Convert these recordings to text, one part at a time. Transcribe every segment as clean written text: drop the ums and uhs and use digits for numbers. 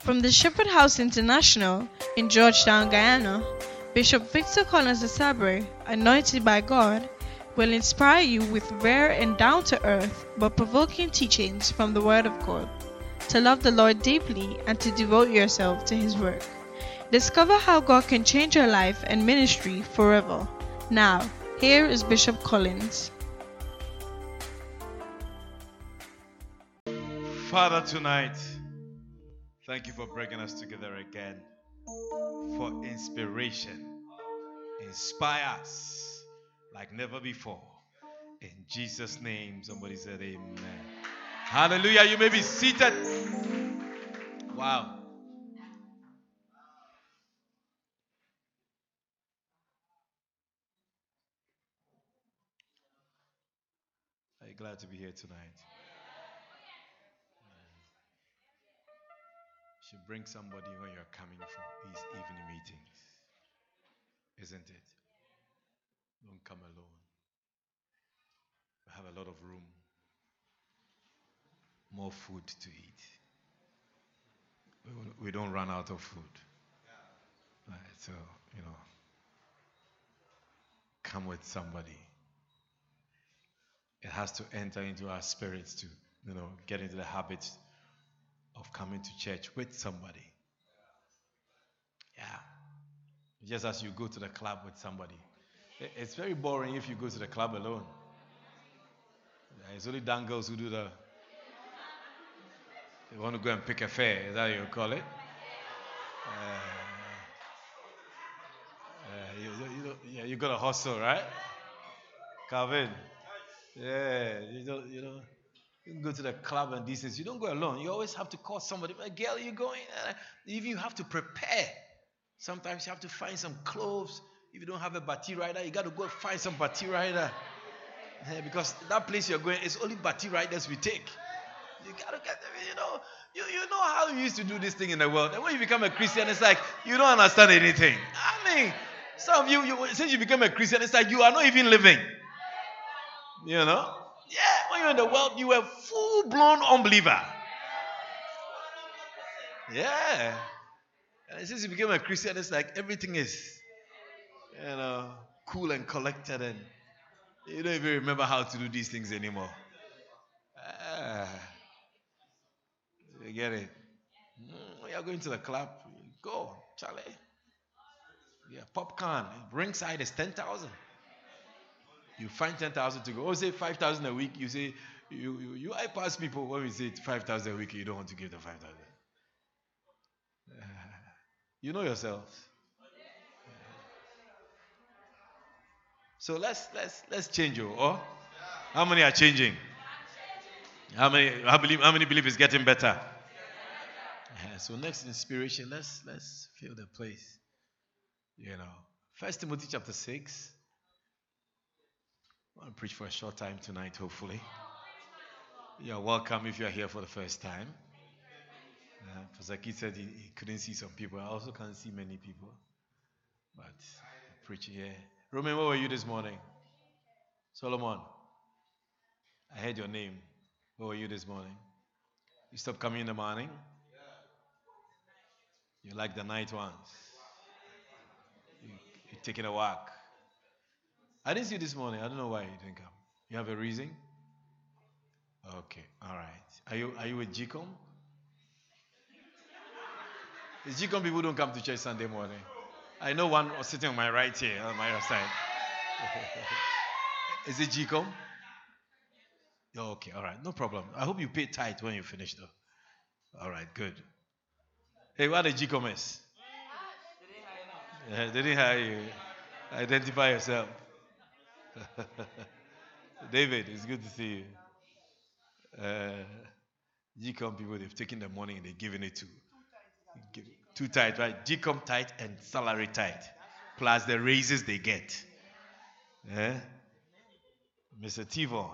From the Shepherd House International in Georgetown, Guyana, Bishop Victor Collins Asabre, anointed by God, will inspire you with rare and down-to-earth but provoking teachings from the Word of God, to love the Lord deeply and to devote yourself to His work. Discover how God can change your life and ministry forever. Now, here is Bishop Collins. Father, tonight, thank you for bringing us together again for inspiration. Inspire us like never before. In Jesus' name, somebody said amen. Hallelujah. You may be seated. Wow. Are you glad to be here tonight? You should bring somebody when you're coming for these evening meetings. Isn't it? Don't come alone. We have a lot of room. More food to eat. We don't run out of food. Right, so, come with somebody. It has to enter into our spirits to, get into the habit of coming to church with somebody. Yeah. Just as you go to the club with somebody. It's very boring if you go to the club alone. It's only dangles who do the. They want to go and pick a fare. Is that what you call it? You got to hustle, right? Calvin. Yeah, you can go to the club and these things. You don't go alone. You always have to call somebody. Girl, you going? If you have to prepare. Sometimes you have to find some clothes. If you don't have a bati rider, you got to go find some bati rider. Yeah, because that place you're going, it's only bati riders we take. You got to get them, you know how you used to do this thing in the world. And when you become a Christian, it's like you don't understand anything. I mean, some of you since you become a Christian, it's like you are not even living. Yeah, when you're in the world, you were full-blown unbeliever. Yeah. And since you became a Christian, it's like everything is, cool and collected, and you don't even remember how to do these things anymore. You get it? When you're going to the club, go, Charlie. Yeah, popcorn. Ringside is 10,000. You find 10,000 to go. Or say 5,000 a week. You say you bypass people when we say 5,000 a week. You don't want to give the 5,000. You know yourselves. So let's change. How many are changing? How many believe it's getting better? Yeah, so next inspiration, let's fill the place. 1 Timothy chapter 6. I want to preach for a short time tonight, hopefully. You're welcome if you're here for the first time. Pastor Keith said he couldn't see some people. I also can't see many people. But I preach here. Roman, where were you this morning? Solomon, I heard your name. Where were you this morning? You stopped coming in the morning? You like the night ones? You're taking a walk? I didn't see you this morning. I don't know why you didn't come. You have a reason? Okay, all right. Are you with GCOM? It's GCOM people don't come to church Sunday morning. I know one sitting on my right here, on my other side. Is it GCOM? Oh, okay, all right, no problem. I hope you pay tithe when you finish though. All right, good. Hey, what the GCOM is? They didn't hire you. Identify yourself. David, it's good to see you. GCOM people, they've taken the money and they've given it to two tithe, right? GCOM tithe and salary tithe, plus the raises they get. Mr. Tivon,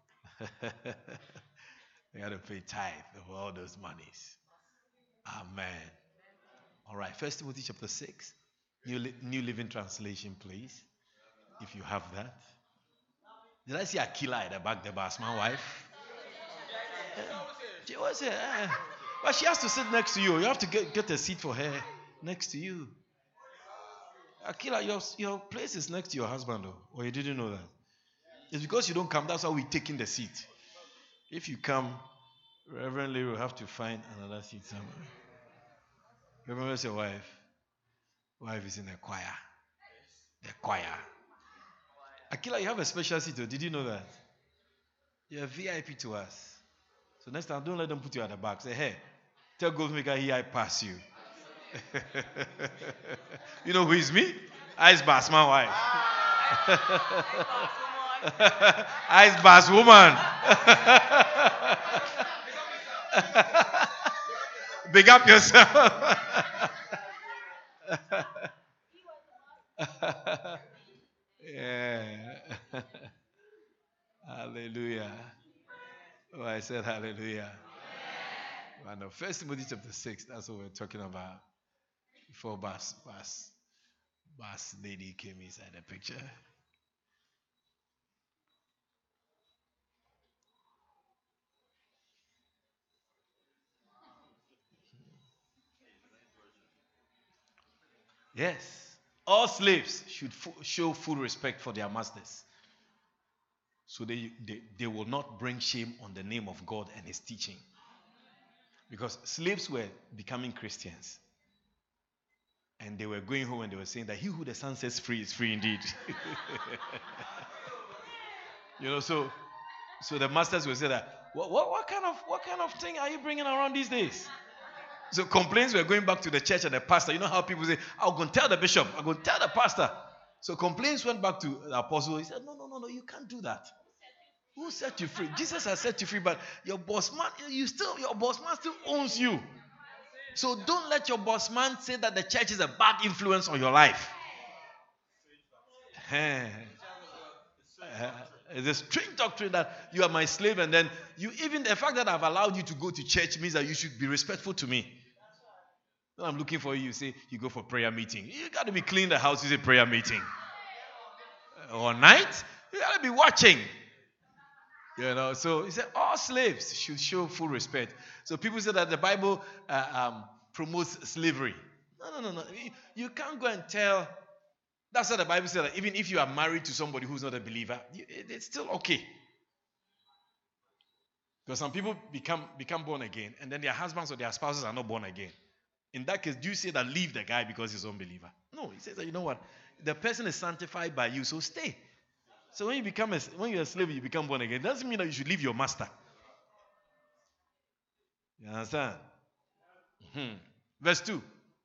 they got to pay tithe of all those monies. Amen. All right, 1 Timothy chapter 6, New Living Translation, please, if you have that. Did I see Akila at the back there, my wife? She was here. But she has to sit next to you. You have to get a seat for her next to you. Akila, your place is next to your husband, though. Or you didn't know that? It's because you don't come. That's why we're taking the seat. If you come, Reverend Larry will have to find another seat somewhere. Remember your wife? Wife is in the choir. The choir. Akila, you have a special seat. Did you know that? You're a VIP to us. So next time, don't let them put you at the back. Say, hey, tell Goldmaker here I pass you. You know who is me? Ice Bass, my wife. Ice Bass woman. Big up yourself. Yeah. Hallelujah. Oh, I said hallelujah. Well, no, 1 Timothy chapter 6, that's what we're talking about. Before Bass lady came inside the picture. Yes. All slaves should show full respect for their masters. So they will not bring shame on the name of God and his teaching. Because slaves were becoming Christians. And they were going home and they were saying that he who the Son sets free is free indeed. So the masters will say that, what kind of thing are you bringing around these days? So complaints were going back to the church and the pastor. You know how people say, I'm going to tell the bishop, I'm going to tell the pastor. So complaints went back to the apostle. He said, no, you can't do that. Who set you free? Jesus has set you free, but your boss man still owns you. So don't let your boss man say that the church is a bad influence on your life. It's a strange doctrine that you are my slave, and then even the fact that I've allowed you to go to church means that you should be respectful to me. When I'm looking for you, you say you go for prayer meeting. You got to be clean the house. You say prayer meeting. Or night, you got to be watching. So he said all slaves should show full respect. So people say that the Bible promotes slavery. No. You can't go and tell. That's what the Bible says, that even if you are married to somebody who's not a believer, it's still okay. Because some people become born again, and then their husbands or their spouses are not born again. In that case, do you say that leave the guy because he's an unbeliever? No, he says that, you know what? The person is sanctified by you, so stay. So when you're a slave, you become born again. It doesn't mean that you should leave your master. You understand? Verse 2.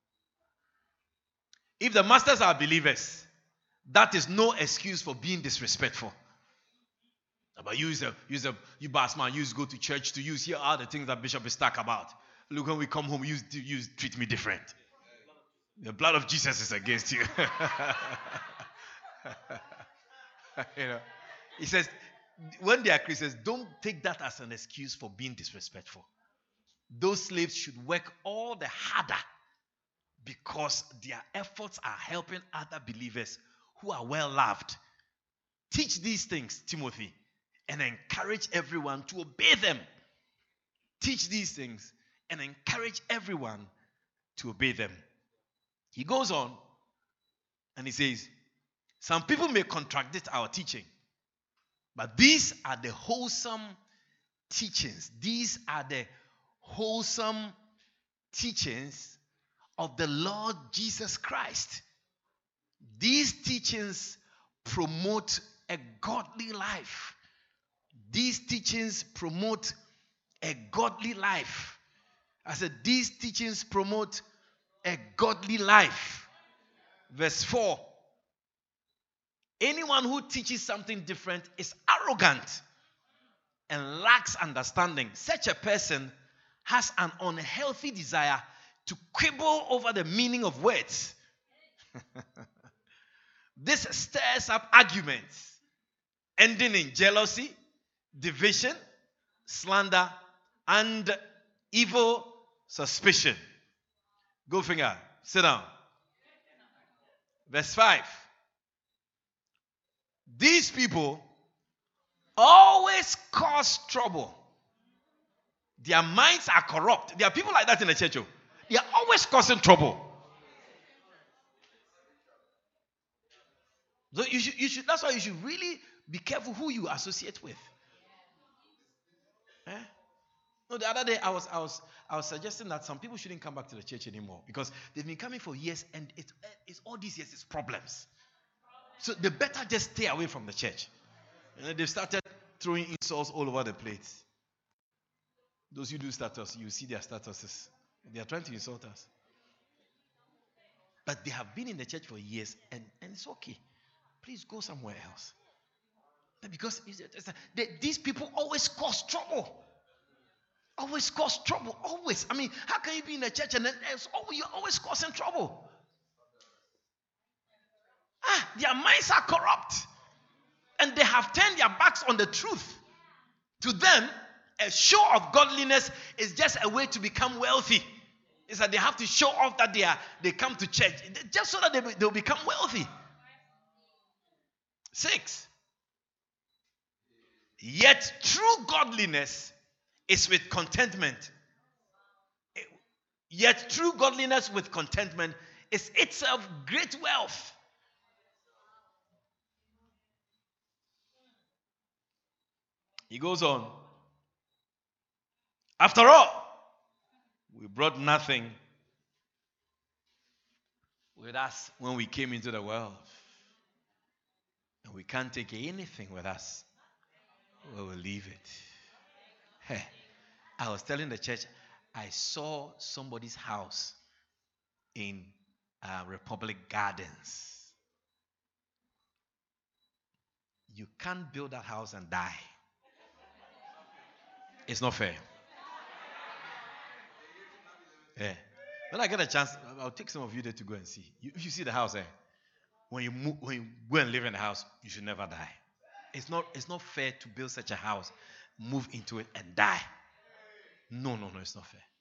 If the masters are believers, that is no excuse for being disrespectful. But you boss man, you go to church to use here are the things that Bishop is talking about. Look, when we come home, you treat me different. The blood of Jesus is against you. He says, when they are Christians, don't take that as an excuse for being disrespectful. Those slaves should work all the harder because their efforts are helping other believers who are well loved. Teach these things, Timothy, and encourage everyone to obey them. Teach these things and encourage everyone to obey them. He goes on and he says, some people may contradict our teaching, but these are the wholesome teachings. These are the wholesome teachings of the Lord Jesus Christ. These teachings promote a godly life. These teachings promote a godly life. I said, these teachings promote a godly life. Verse 4. Anyone who teaches something different is arrogant and lacks understanding. Such a person has an unhealthy desire to quibble over the meaning of words. This stirs up arguments, ending in jealousy, division, slander, and evil suspicion. Go finger, sit down. Verse 5. These people always cause trouble. Their minds are corrupt. There are people like that in the church. Oh. They are always causing trouble. So you should. That's why you should really be careful who you associate with. Eh? No, the other day I was suggesting that some people shouldn't come back to the church anymore because they've been coming for years and it's all these years it's problems. So they better just stay away from the church. And they've started throwing insults all over the place. Those who do status, you see their statuses. They are trying to insult us. But they have been in the church for years and it's okay. Please go somewhere else. Because these people always cause trouble. Always cause trouble. Always. I mean, how can you be in the church and then you're always causing trouble? Their minds are corrupt. And they have turned their backs on the truth. To them, a show of godliness is just a way to become wealthy. It's that they have to show off that they come to church just so that they'll become wealthy. 6. Yet true godliness is with contentment. Yet true godliness with contentment is itself great wealth. He goes on. After all, we brought nothing with us when we came into the world. And we can't take anything with us. We will leave it. Hey, I was telling the church, I saw somebody's house in Republic Gardens. You can't build that house and die. It's not fair. Yeah. When I get a chance, I'll take some of you there to go and see. If you see the house, when you go and live in the house, you should never die. It's not fair to build such a house, move into it and die. No, it's not fair.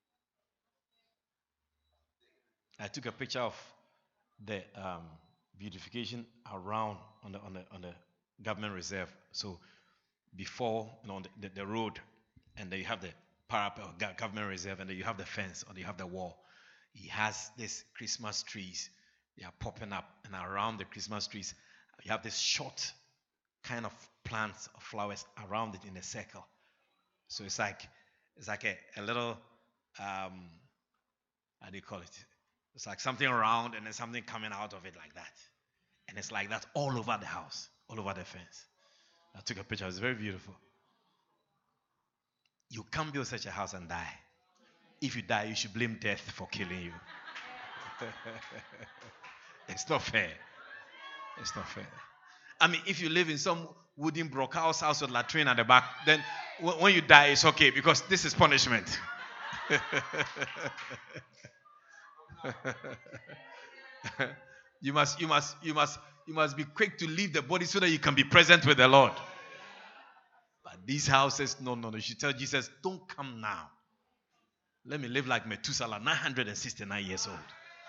I took a picture of the beautification around on the government reserve. So before on the road, and then you have the parapet government reserve, and then you have the fence, or you have the wall. He has these Christmas trees. They are popping up, and around the Christmas trees, you have this short kind of plants or flowers around it in a circle. So it's like a little how do you call it? It's like something around and then something coming out of it like that. And it's like that all over the house, all over the fence. I took a picture. It's very beautiful. You can't build such a house and die. If you die, you should blame death for killing you. It's not fair. It's not fair. I mean, if you live in some wooden block house with latrine at the back, then when you die, it's okay because this is punishment. You must be quick to leave the body so that you can be present with the Lord. But these houses, no. You should tell Jesus, don't come now. Let me live like Methuselah, 969 years old.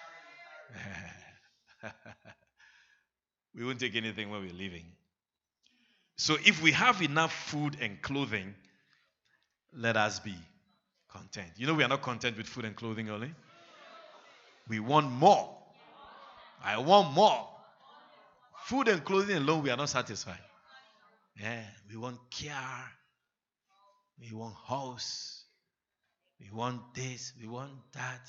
We won't take anything when we're leaving. So if we have enough food and clothing, let us be content. You know we are not content with food and clothing only. We want more. I want more. Food and clothing alone, we are not satisfied. Yeah, we want care. We want house. We want this. We want that.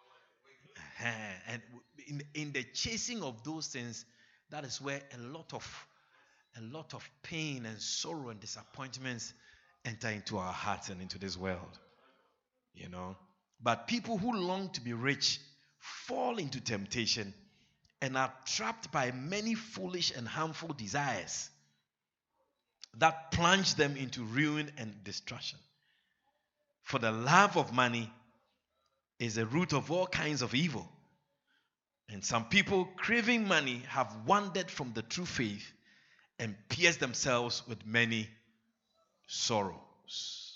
And in the chasing of those things, that is where a lot of pain and sorrow and disappointments enter into our hearts and into this world. You know. But people who long to be rich fall into temptation and are trapped by many foolish and harmful desires that plunge them into ruin and destruction. For the love of money is the root of all kinds of evil. And some people craving money have wandered from the true faith and pierced themselves with many sorrows.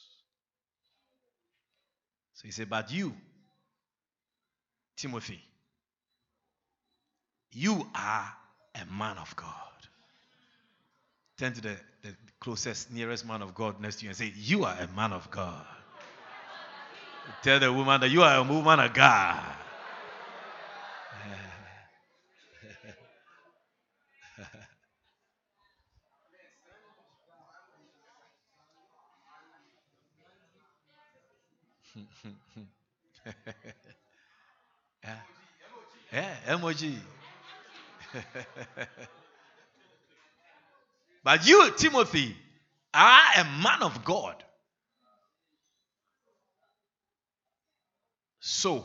So he said, but you, Timothy, you are a man of God. Turn to the closest, nearest man of God next to you and say, you are a man of God. Tell the woman that you are a woman of God. Yeah, yeah, emoji. But you, Timothy, are a man of God. So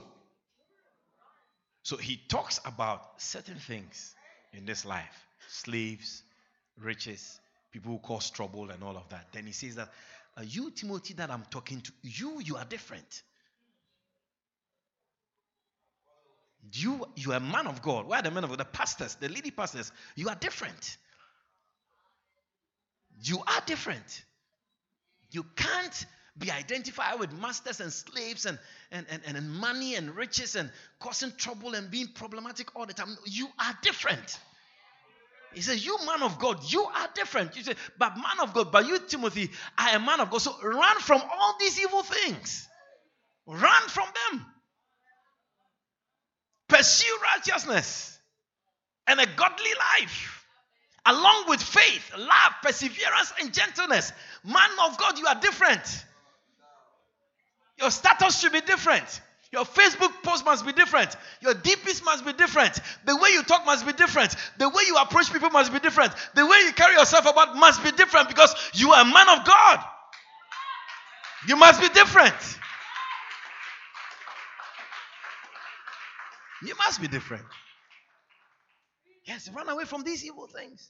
he talks about certain things in this life: slaves, riches, people who cause trouble, and all of that. Then he says that you, Timothy, that I'm talking to, you are different. You are a man of God. Why are the men of God? The pastors, the lady pastors, you are different. You are different. You can't be identified with masters and slaves and money and riches and causing trouble and being problematic all the time. You are different. He says, you man of God, you are different. You say, but man of God, but you, Timothy, I am man of God. So run from all these evil things. Run from them. Pursue righteousness and a godly life, along with faith, love, perseverance, and gentleness. Man of God, you are different. Your status should be different. Your Facebook post must be different. Your DPs must be different. The way you talk must be different. The way you approach people must be different. The way you carry yourself about must be different, because you are a man of God. You must be different. You must be different. Yes, run away from these evil things.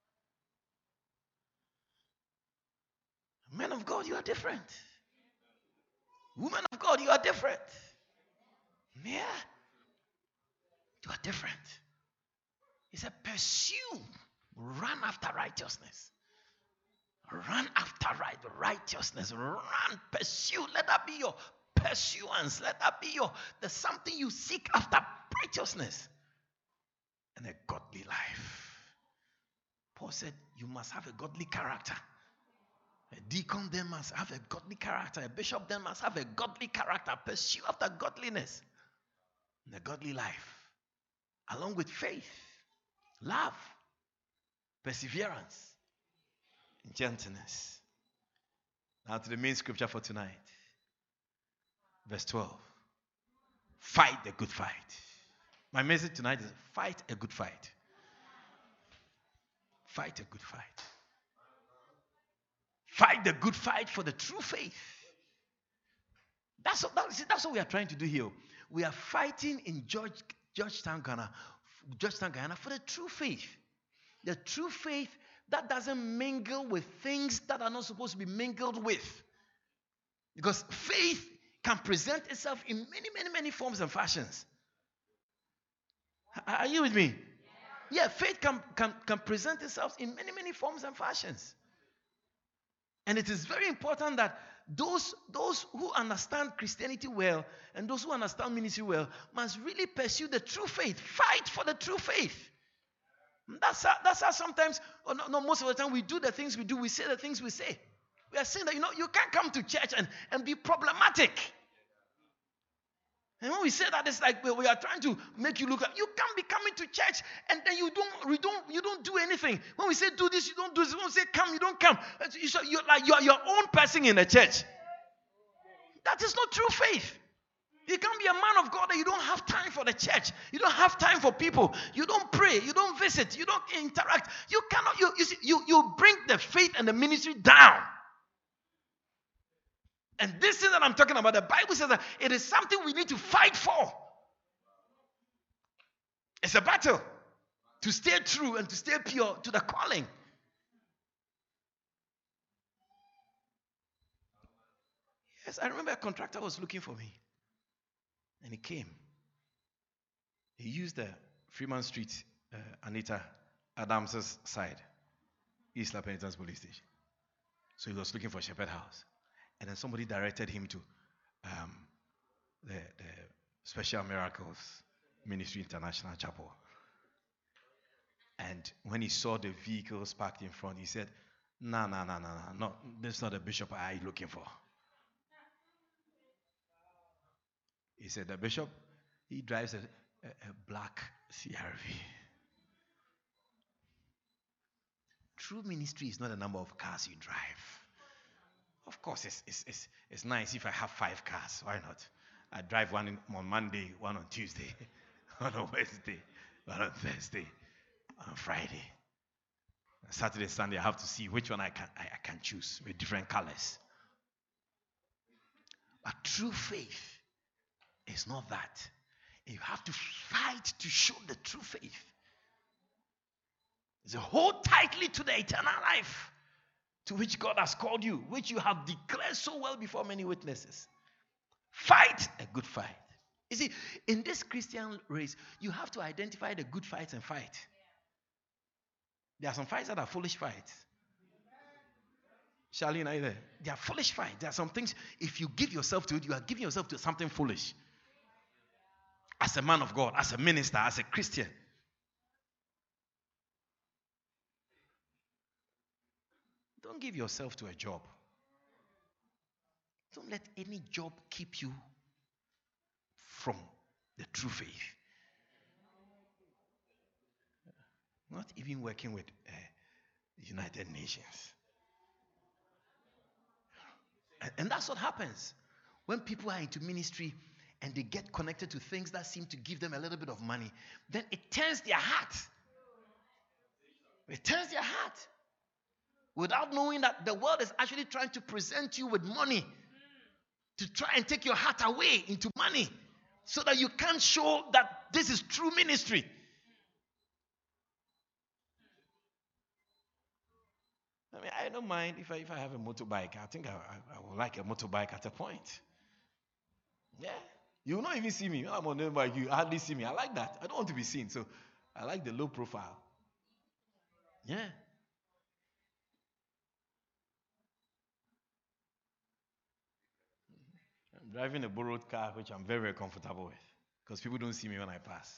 Men of God, you are different. Women of God, you are different. Yeah. You are different. He said, pursue, run after righteousness. Run after righteousness. Run, pursue. Let that be your pursuance. Let that be the something you seek after, righteousness and a godly life. Paul said, you must have a godly character. A deacon then must have a godly character. A bishop then must have a godly character. Pursue after godliness and a godly life, along with faith, love, perseverance, and gentleness. Now to the main scripture for tonight. Verse 12. Fight the good fight. My message tonight is fight a good fight. Fight a good fight. Fight the good fight for the true faith. That's what we are trying to do here. We are fighting in Georgetown, Ghana for the true faith. The true faith that doesn't mingle with things that are not supposed to be mingled with. Because faith can present itself in many, many, many forms and fashions. Are you with me? Yeah, faith can present itself in many, many forms and fashions. And it is very important that those who understand Christianity well and those who understand ministry well must really pursue the true faith. Fight for the true faith. That's how sometimes, or no, most of the time, we do the things we do. We say the things we say. We are saying that, you can't come to church and be problematic. And when we say that, it's like we are trying to make you look like you can't be coming to church and then you don't do anything. When we say do this, you don't do this. When we say come, you don't come. You're your own person in the church. That is not true faith. You can't be a man of God and you don't have time for the church. You don't have time for people. You don't pray. You don't visit. You don't interact. You cannot. You bring the faith and the ministry down. And this thing that I'm talking about, the Bible says that it is something we need to fight for. It's a battle to stay true and to stay pure to the calling. Yes, I remember a contractor was looking for me. And he came. He used the Freeman Street, Anita Adams' side, East La Penitence Police Station. So he was looking for Shepherd House. And then somebody directed him to the Special Miracles Ministry International Chapel. And when he saw the vehicles parked in front, he said, No, this is not the bishop I'm looking for. He said, the bishop, he drives a black CRV. True ministry is not a number of cars you drive. Of course, it's nice if I have 5 cars. Why not? I drive one on Monday, one on Tuesday, one on Wednesday, one on Thursday, one on Friday. Saturday, Sunday, I have to see which one I can choose with different colors. But true faith is not that. You have to fight to show the true faith. It's a hold tightly to the eternal life to which God has called you, which you have declared so well before many witnesses. Fight a good fight. You see, in this Christian race, you have to identify the good fights and fight. There are some fights that are foolish fights. Charlene, are you there? They are foolish fights. There are some things, if you give yourself to it, you are giving yourself to something foolish. As a man of God, as a minister, as a Christian. Don't give yourself to a job. Don't let any job keep you from the true faith. Not even working with United Nations. And that's what happens when people are into ministry and they get connected to things that seem to give them a little bit of money. Then it turns their heart. It turns their heart. Without knowing that the world is actually trying to present you with money to try and take your heart away into money so that you can't show that this is true ministry. I mean, I don't mind if I have a motorbike. I think I would like a motorbike at a point. Yeah. You will not even see me. When I'm on the bike, you hardly see me. I like that. I don't want to be seen. So I like the low profile. Yeah. I'm driving a borrowed car, which I'm very, very comfortable with. Because people don't see me when I pass.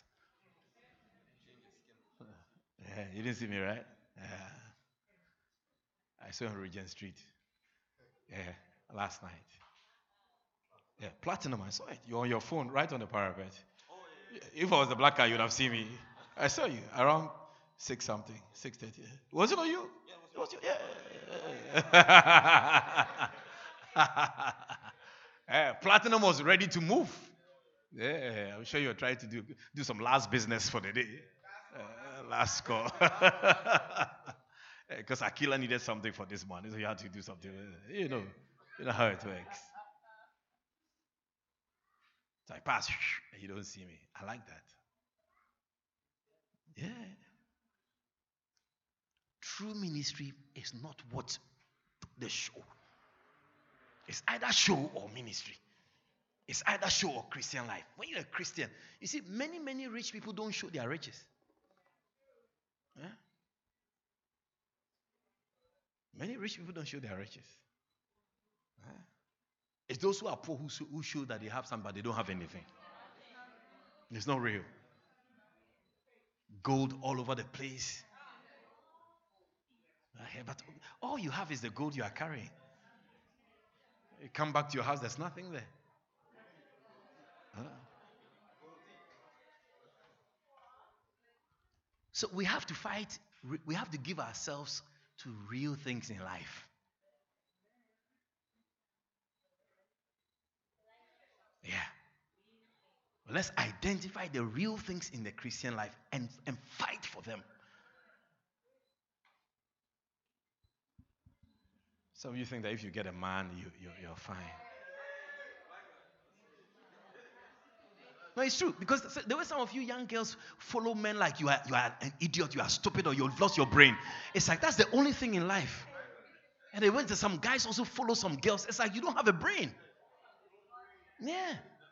Yeah, you didn't see me, right? Yeah. I saw on Regent Street. Yeah, last night. Yeah, platinum, I saw it. You're on your phone, right on the parapet. If I was the black guy, you'd have seen me. I saw you around 6-something, 6:30. Was it on you? Yeah, it was you. Yeah. Platinum was ready to move. Yeah, I'm sure you're trying to do some last business for the day. Last call. Because Aquila needed something for this money, so you had to do something. You know how it works. So I pass, and you don't see me. I like that. Yeah. True ministry is not what the show. It's either show or ministry. It's either show or Christian life. When you're a Christian, you see, many, many rich people don't show their riches. Yeah? Many rich people don't show their riches. Yeah? It's those who are poor who show that they have something, but they don't have anything. It's not real. Gold all over the place. But all you have is the gold you are carrying. You come back to your house, there's nothing there. So we have to fight. We have to give ourselves to real things in life. Yeah. Well, let's identify the real things in the Christian life and fight for them. Some of you think that if you get a man, you're fine. No, it's true. Because the way some of you young girls follow men like you are an idiot, you are stupid, or you've lost your brain. It's like that's the only thing in life. And they went to some guys also follow some girls. It's like you don't have a brain. Yeah.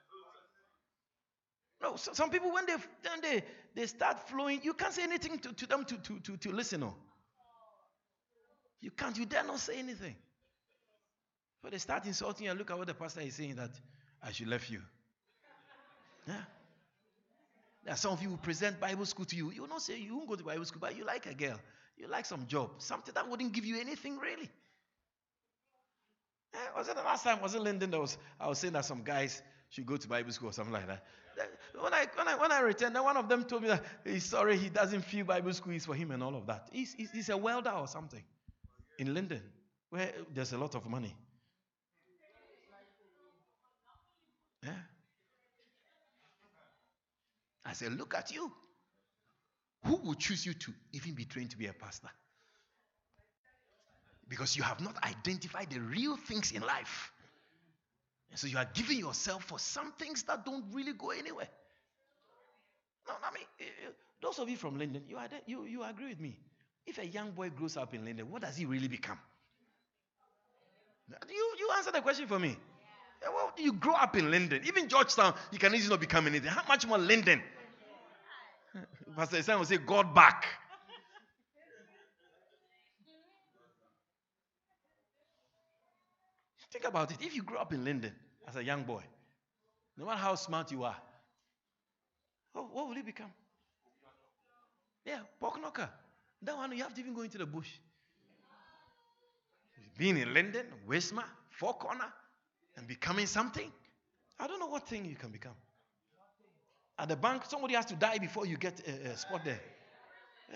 No, so some people when they start flowing, you can't say anything to them to listen. No. You can't. You dare not say anything. But they start insulting you and look at what the pastor is saying, that I should left you. Yeah. There are some of you who present Bible school to you. You will not say you won't go to Bible school, but you like a girl. You like some job. Something that wouldn't give you anything really. Was it the last time? Was it Linden that I was saying that some guys should go to Bible school or something like that. When I returned, then one of them told me that he's sorry, he doesn't feel Bible school is for him and all of that. He's a welder or something in London where there's a lot of money. Yeah. I said, look at you. Who would choose you to even be trained to be a pastor? Because you have not identified the real things in life. And so you are giving yourself for some things that don't really go anywhere. No, I mean, those of you from London, you agree with me. If a young boy grows up in London, what does he really become? You answer the question for me. Well, you grow up in London. Even Georgetown, you can easily not become anything. How much more London? Pastor Isaiah will say, God back. Think about it. If you grew up in London as a young boy, no matter how smart you are, what will you become? Yeah, pork knocker. That one, you have to even go into the bush. Being in London, Westma, Four Corner, and becoming something. I don't know what thing you can become. At the bank, somebody has to die before you get a spot there. Yeah.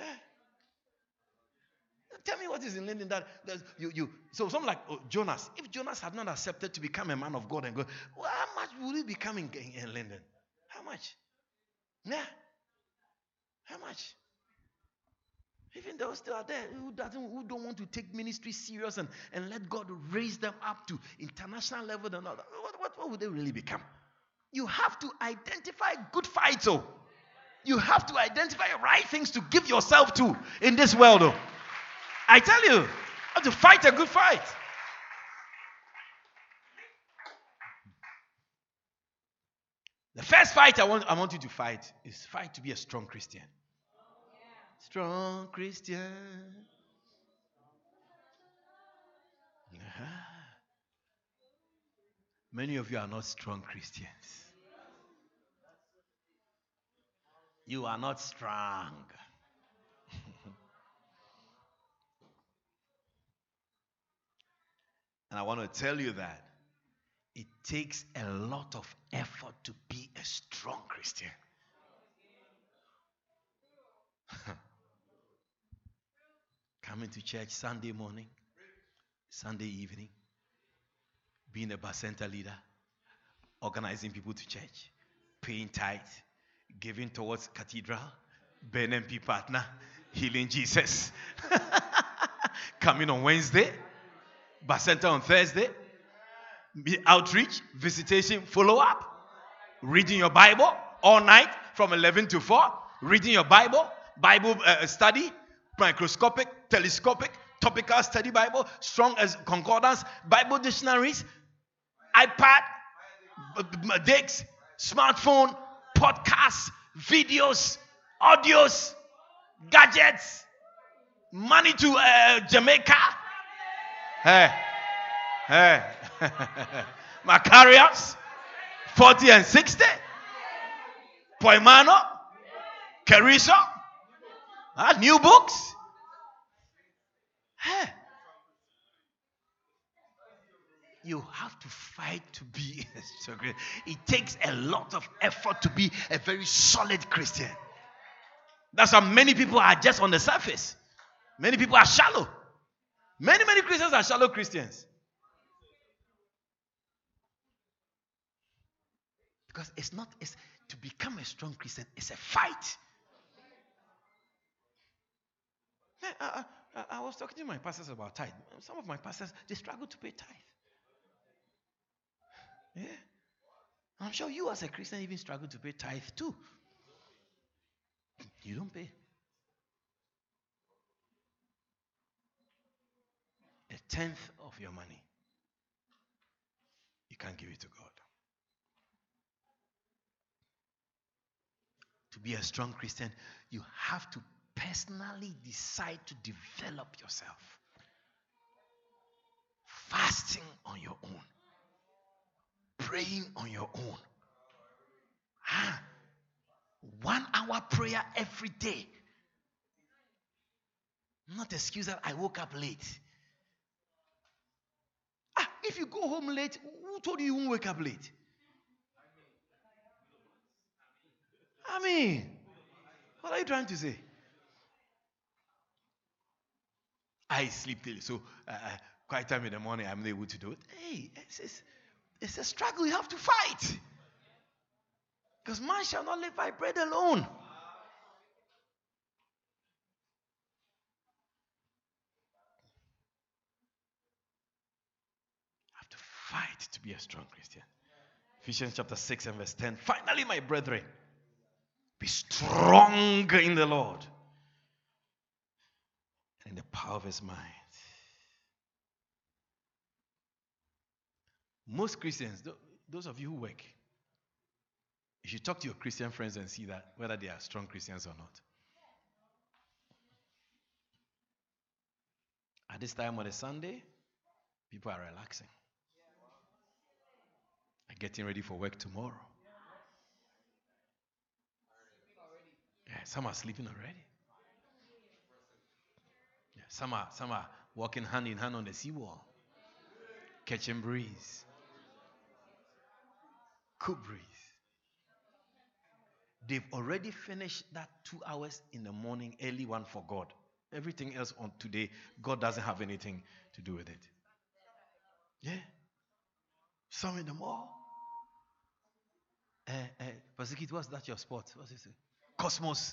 Tell me what is in London that you. So something like Jonas. If Jonas had not accepted to become a man of God and go, well, how much would he become in London? How much? Yeah. How much? Even those still are there who don't want to take ministry serious and let God raise them up to international level and all that. What would they really become? You have to identify good fights. Oh. You have to identify right things to give yourself to in this world. Oh. I tell you, you have to fight a good fight. The first fight I want you to fight is fight to be a strong Christian. Strong Christian. Many of you are not strong Christians. You are not strong. And I want to tell you that it takes a lot of effort to be a strong Christian. Coming to church Sunday morning, Sunday evening, being a Bacenta leader, organizing people to church, paying tithe, giving towards cathedral, BNMP partner, healing Jesus. Coming on Wednesday, Bacenta on Thursday, outreach, visitation, follow up, reading your Bible all night from 11 to 4, reading your Bible study, microscopic, telescopic, topical study Bible, strong as concordance, Bible dictionaries, iPad, decks, smartphone, podcasts, videos, audios, gadgets, money to Jamaica. Hey. Macarius, 40 and 60. Poimano, Carissa, new books. Hey. You have to fight to be so great. It takes a lot of effort to be a very solid Christian. That's why many people are just on the surface. Many people are shallow. Many Christians are shallow Christians. Because it's to become a strong Christian, it's a fight. I was talking to my pastors about tithe. Some of my pastors, they struggle to pay tithe. Yeah. I'm sure you as a Christian even struggle to pay tithe too. You don't pay. A tenth of your money, you can't give it to God. To be a strong Christian, you have to personally decide to develop yourself. Fasting on your own. Praying on your own. 1 hour prayer every day. Not excuse that I woke up late. If you go home late, who told you won't wake up late? I mean, what are you trying to say? I sleep till so quiet time in the morning. I'm not able to do it. Hey, it's a struggle. You have to fight. Because man shall not live by bread alone. You have to fight to be a strong Christian. Ephesians chapter 6 and verse 10. Finally, my brethren, be strong in the Lord and in the power of his might. Most Christians, those of you who work, you should talk to your Christian friends and see that whether they are strong Christians or not. At this time on a Sunday, people are relaxing. They're getting ready for work tomorrow. Yeah, some are sleeping already. Yeah, some are walking hand in hand on the seawall, catching breeze, cool breeze. They've already finished that 2 hours in the morning, early one for God. Everything else on today, God doesn't have anything to do with it. Yeah. Some in the mall. Pasikit, what's that your sport? What's it? Cosmos.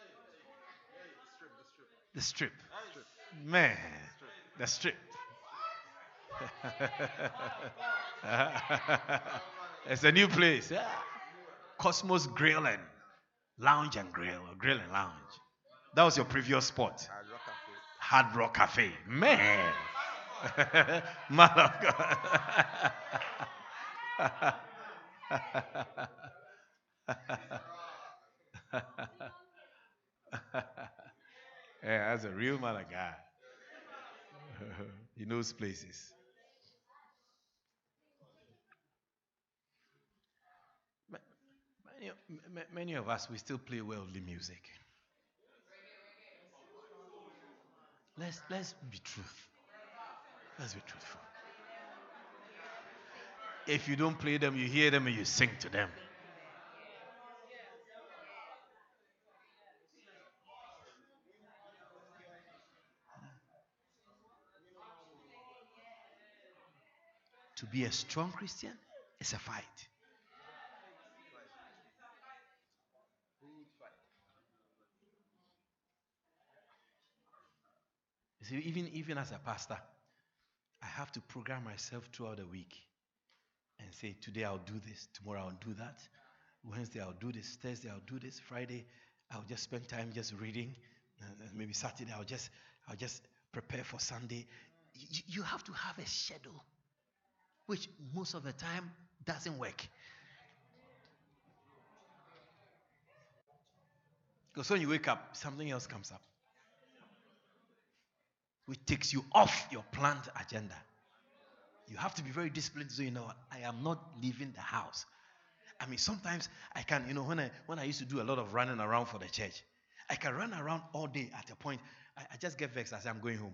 The strip. Man, the strip. It's a new place. Yeah. Cosmos Grill and Lounge and Grill, or Grill and Lounge. That was your previous spot. Hard Rock Cafe. Man. Man of God. Yeah, that's a real man of God. He knows places. Many of us, we still play worldly music. Let's be truth. Let's be truthful. If you don't play them, you hear them and you sing to them. To be a strong Christian is a fight. You see, even as a pastor, I have to program myself throughout the week and say, today I'll do this, tomorrow I'll do that, Wednesday I'll do this, Thursday I'll do this, Friday I'll just spend time just reading, and maybe Saturday I'll just prepare for Sunday. You have to have a schedule, which most of the time doesn't work. Because when you wake up, something else comes up, which takes you off your planned agenda. You have to be very disciplined so you know I am not leaving the house. I mean, sometimes I can, when I used to do a lot of running around for the church, I can run around all day at a point. I just get vexed. I say, I'm going home.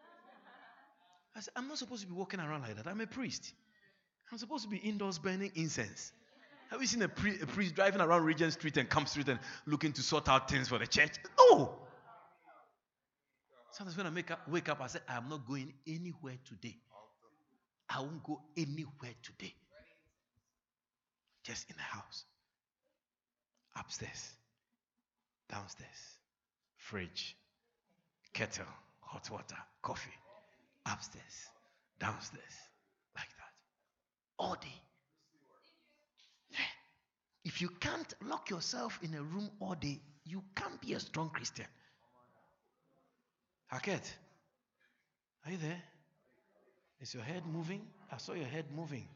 I say, I'm not supposed to be walking around like that. I'm a priest. I'm supposed to be indoors burning incense. Have you seen a priest driving around Regent Street and Camp Street and looking to sort out things for the church? No. Sometimes when I wake up, I say, I'm not going anywhere today. I won't go anywhere today. Just in the house. Upstairs. Downstairs. Fridge. Kettle. Hot water. Coffee. Upstairs. Downstairs. Like that. All day. Yeah. If you can't lock yourself in a room all day, you can't be a strong Christian. Hackett, are you there? Is your head moving? I saw your head moving.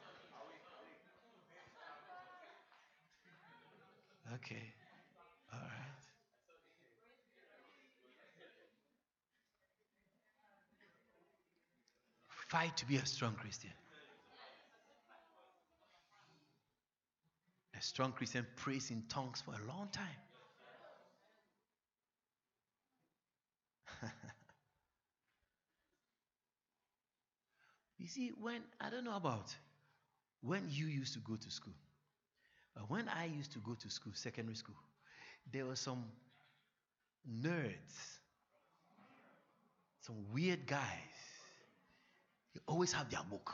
Okay. All right. Fight to be a strong Christian. A strong Christian prays in tongues for a long time. You see, I don't know about when you used to go to school, When I used to go to school, secondary school, there were some nerds, some weird guys. They always have their book.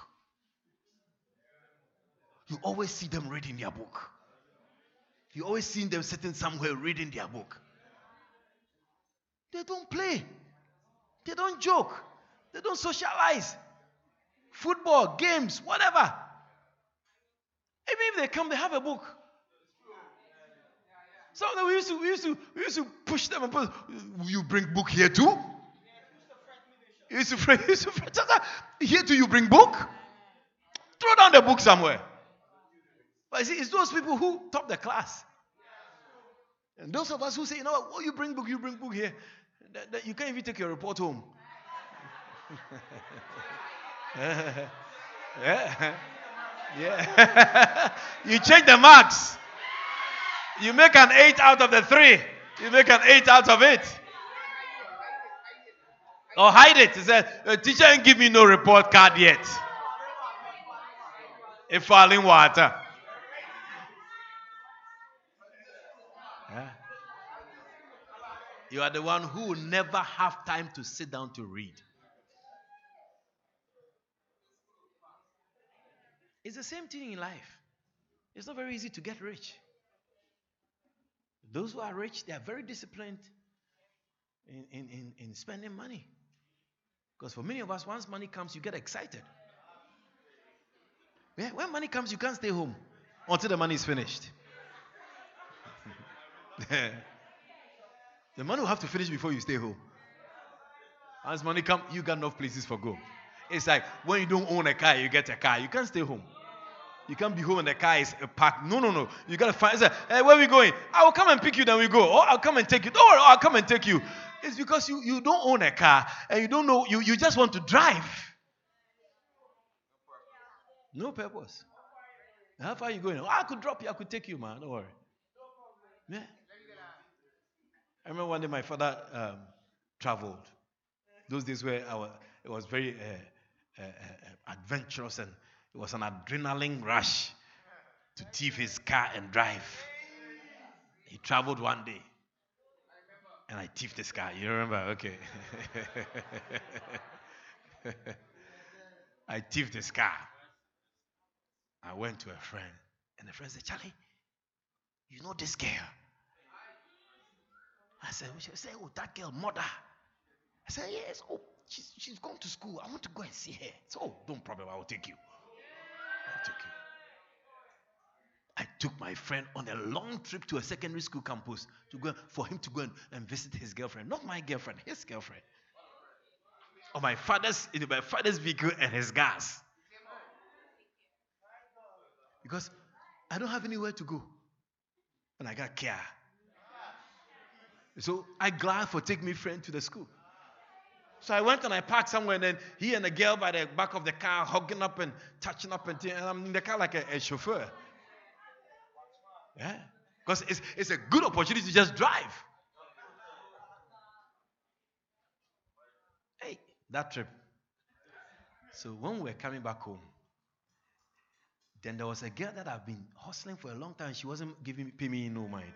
You always see them reading their book. You always see them sitting somewhere reading their book. They don't play. They don't joke. They don't socialize. Football, games, whatever. Even if they come, they have a book. Some of them we used to push them and put, will you bring book here too? You used to here too, you bring book? Throw down the book somewhere. But you see, it's those people who top the class. And those of us who say, you know what, oh, you bring book here. That you can't even take your report home. Yeah. You change the marks. You make an 8 out of the 3. You make an 8 out of it. Or hide it. He said, the teacher ain't give me no report card yet. It's falling water. Yeah. You are the one who will never have time to sit down to read. It's the same thing in life. It's not very easy to get rich. Those who are rich, they are very disciplined in spending money. Because for many of us, once money comes, you get excited. Yeah, when money comes, you can't stay home until the money is finished. The money will have to finish before you stay home. As money comes, you got enough places for go. It's like when you don't own a car, you get a car. You can't stay home. You can't be home and the car is parked. No. You got to find. Say, hey, where are we going? I will come and pick you, then we go. Or I'll come and take you. Don't worry, I'll come and take you. It's because you don't own a car and you don't know. You just want to drive. No purpose. How far are you going? Oh, I could drop you. I could take you, man. Don't worry. Yeah. I remember one day my father traveled. Those days where it was very adventurous and it was an adrenaline rush to thief his car and drive. He traveled one day and I thieved his car. You remember? Okay. I thieved his car. I went to a friend and the friend said, Charlie, you know this girl? I said, oh, that girl, mother. I said, yes. Oh, she's gone to school. I want to go and see her. So, oh, don't problem. I will take you. I took my friend on a long trip to a secondary school campus for him to go and visit his girlfriend. Not my girlfriend, his girlfriend. In my father's vehicle and his gas. Because I don't have anywhere to go. And I got care. So I glad for taking my friend to the school. So I went and I parked somewhere, and then he and the girl by the back of the car hugging up and touching up, and I'm in the car like a chauffeur. Yeah, because it's a good opportunity to just drive. Hey, that trip. So when we were coming back home, then there was a girl that I've been hustling for a long time. She wasn't paying me no mind.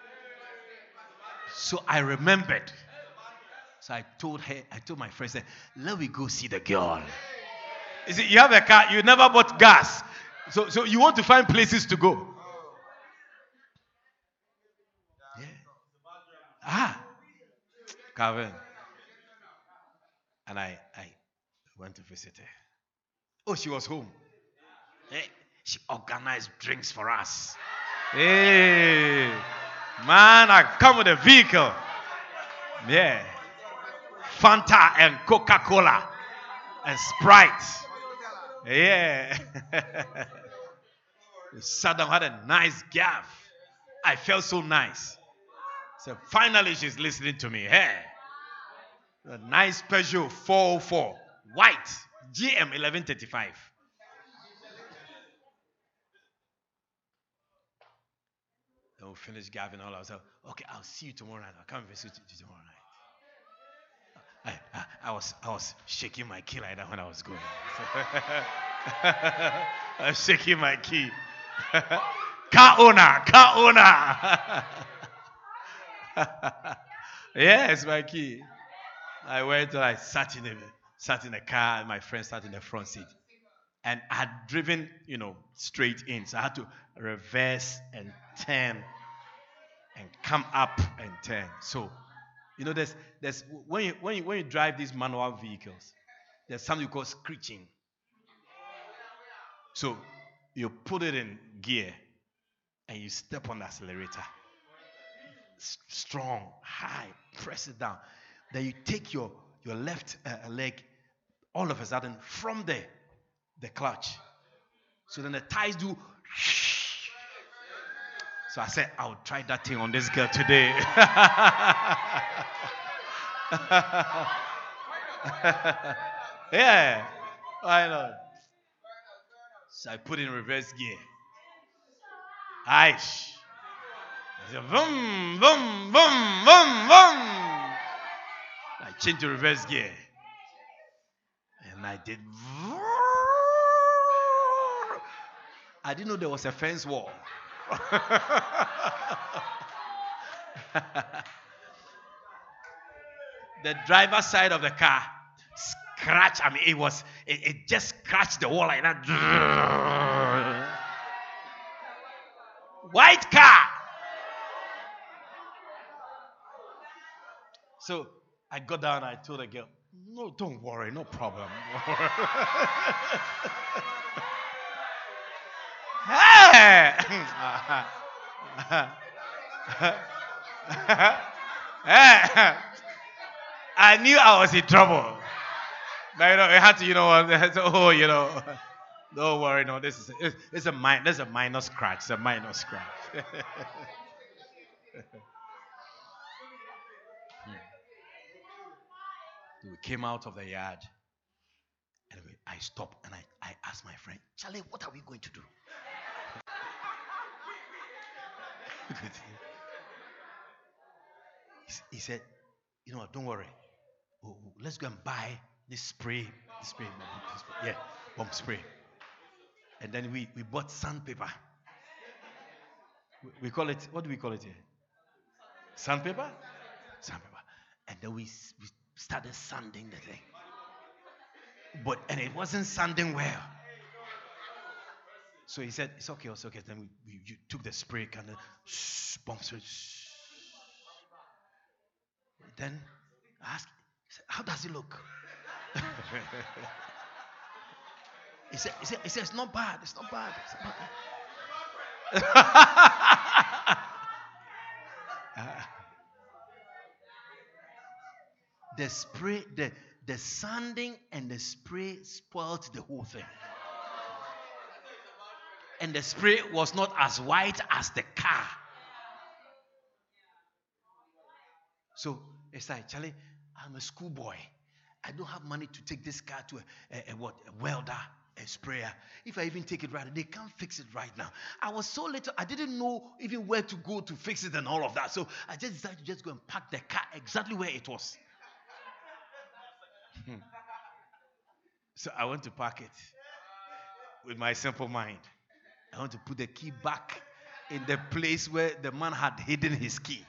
So I remembered. So I told my friend, said, let me go see the girl. You see, you have a car, you never bought gas. So you want to find places to go. Yeah. Calvin. And I went to visit her. Oh, she was home. Hey, she organized drinks for us. Hey, man, I come with a vehicle. Yeah. Fanta and Coca-Cola and Sprite. Yeah. We sat down, had a nice gaff. I felt so nice. So finally she's listening to me. Hey. A nice Peugeot 404. White. GM 1135. Then we finished gaffing all ourselves. Okay, I'll see you tomorrow night. I'll come visit you tomorrow night. I was shaking my key like that when I was going. I was shaking my key. Car owner. Yes, my key. I went and I sat in the car, and my friend sat in the front seat. And I had driven, straight in. So I had to reverse and turn and come up and turn. So, there's when you drive these manual vehicles, there's something called screeching. So you put it in gear and you step on the accelerator. Strong, high, press it down. Then you take your left leg all of a sudden from the clutch. So then the tires do. So I said, I'll try that thing on this girl today. Yeah, why not? So I put in reverse gear. Aish. I said, vroom, vroom, vroom, vroom, vroom. I changed to reverse gear. And I did. I didn't know there was a fence wall. The driver's side of the car scratched. I mean, it just scratched the wall like that. White car. So I got down and I told the girl, no, don't worry, no problem. Hey! I knew I was in trouble. But I had to, don't worry, no, it's a minor scratch. It's a minor scratch. We came out of the yard and I stopped and I asked my friend, Charlie, what are we going to do? He said, don't worry. Let's go and buy this spray. Yeah, bomb spray. And then we bought sandpaper. We call it, what do we call it here? Sandpaper? Sandpaper. And then we started sanding the thing. And it wasn't sanding well. So he said, it's okay. Then we took the spray, kind of bomb spray. Then I asked, he said, how does it look? He said, it's not bad. It's not bad. The spray, the sanding and the spray spoiled the whole thing. And the spray was not as white as the car. So it's like, Charlie, I'm a schoolboy. I don't have money to take this car to a welder, a sprayer. If I even take it right, they can't fix it right now. I was so little, I didn't know even where to go to fix it and all of that. So I just decided to just go and park the car exactly where it was. So I went to park it with my simple mind. I want to put the key back in the place where the man had hidden his key.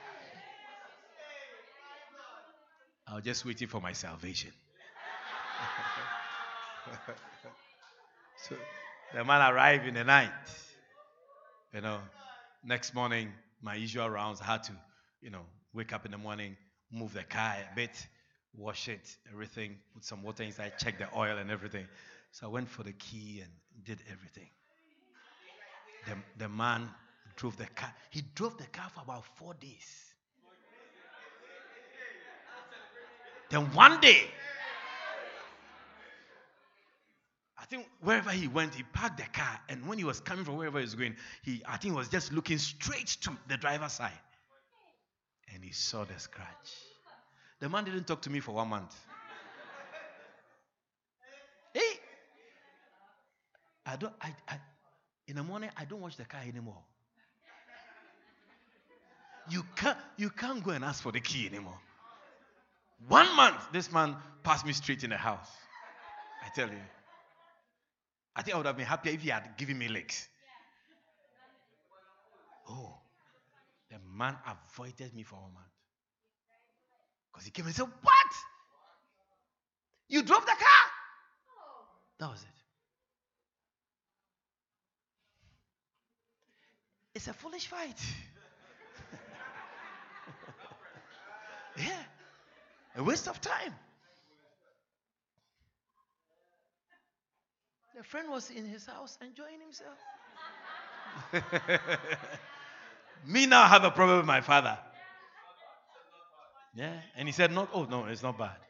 I was just waiting for my salvation. So the man arrived in the night. Next morning, my usual rounds, I had to, wake up in the morning, move the car a bit, wash it, everything, put some water inside, check the oil and everything. So I went for the key and did everything. The man drove the car. He drove the car for about 4 days. Then one day, I think wherever he went, he parked the car. And when he was coming from wherever he was going, I think he was just looking straight to the driver's side. And he saw the scratch. The man didn't talk to me for 1 month. Hey! In the morning, I don't wash the car anymore. You can't go and ask for the key anymore. 1 month, this man passed me straight in the house. I tell you. I think I would have been happier if he had given me legs. man avoided me for 1 month. Because he came and said, "What? You drove the car?" That was it. It's a foolish fight. Yeah. A waste of time. The friend was in his house enjoying himself. Me now have a problem with my father. Yeah. And he said, "Oh, no, it's not bad."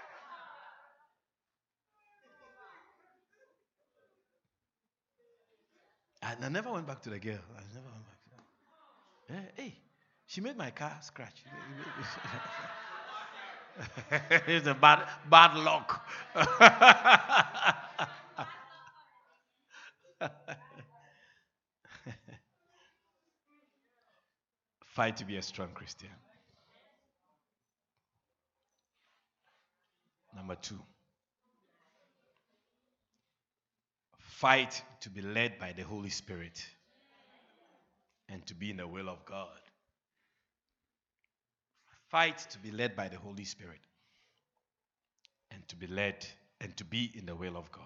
I never went back to the girl. I never went back to her. Yeah, hey, she made my car scratch. It's a bad luck. Fight to be a strong Christian. Number 2, fight to be led by the Holy Spirit and to be in the will of God. Fight to be led by the Holy Spirit and to be led and to be in the will of God.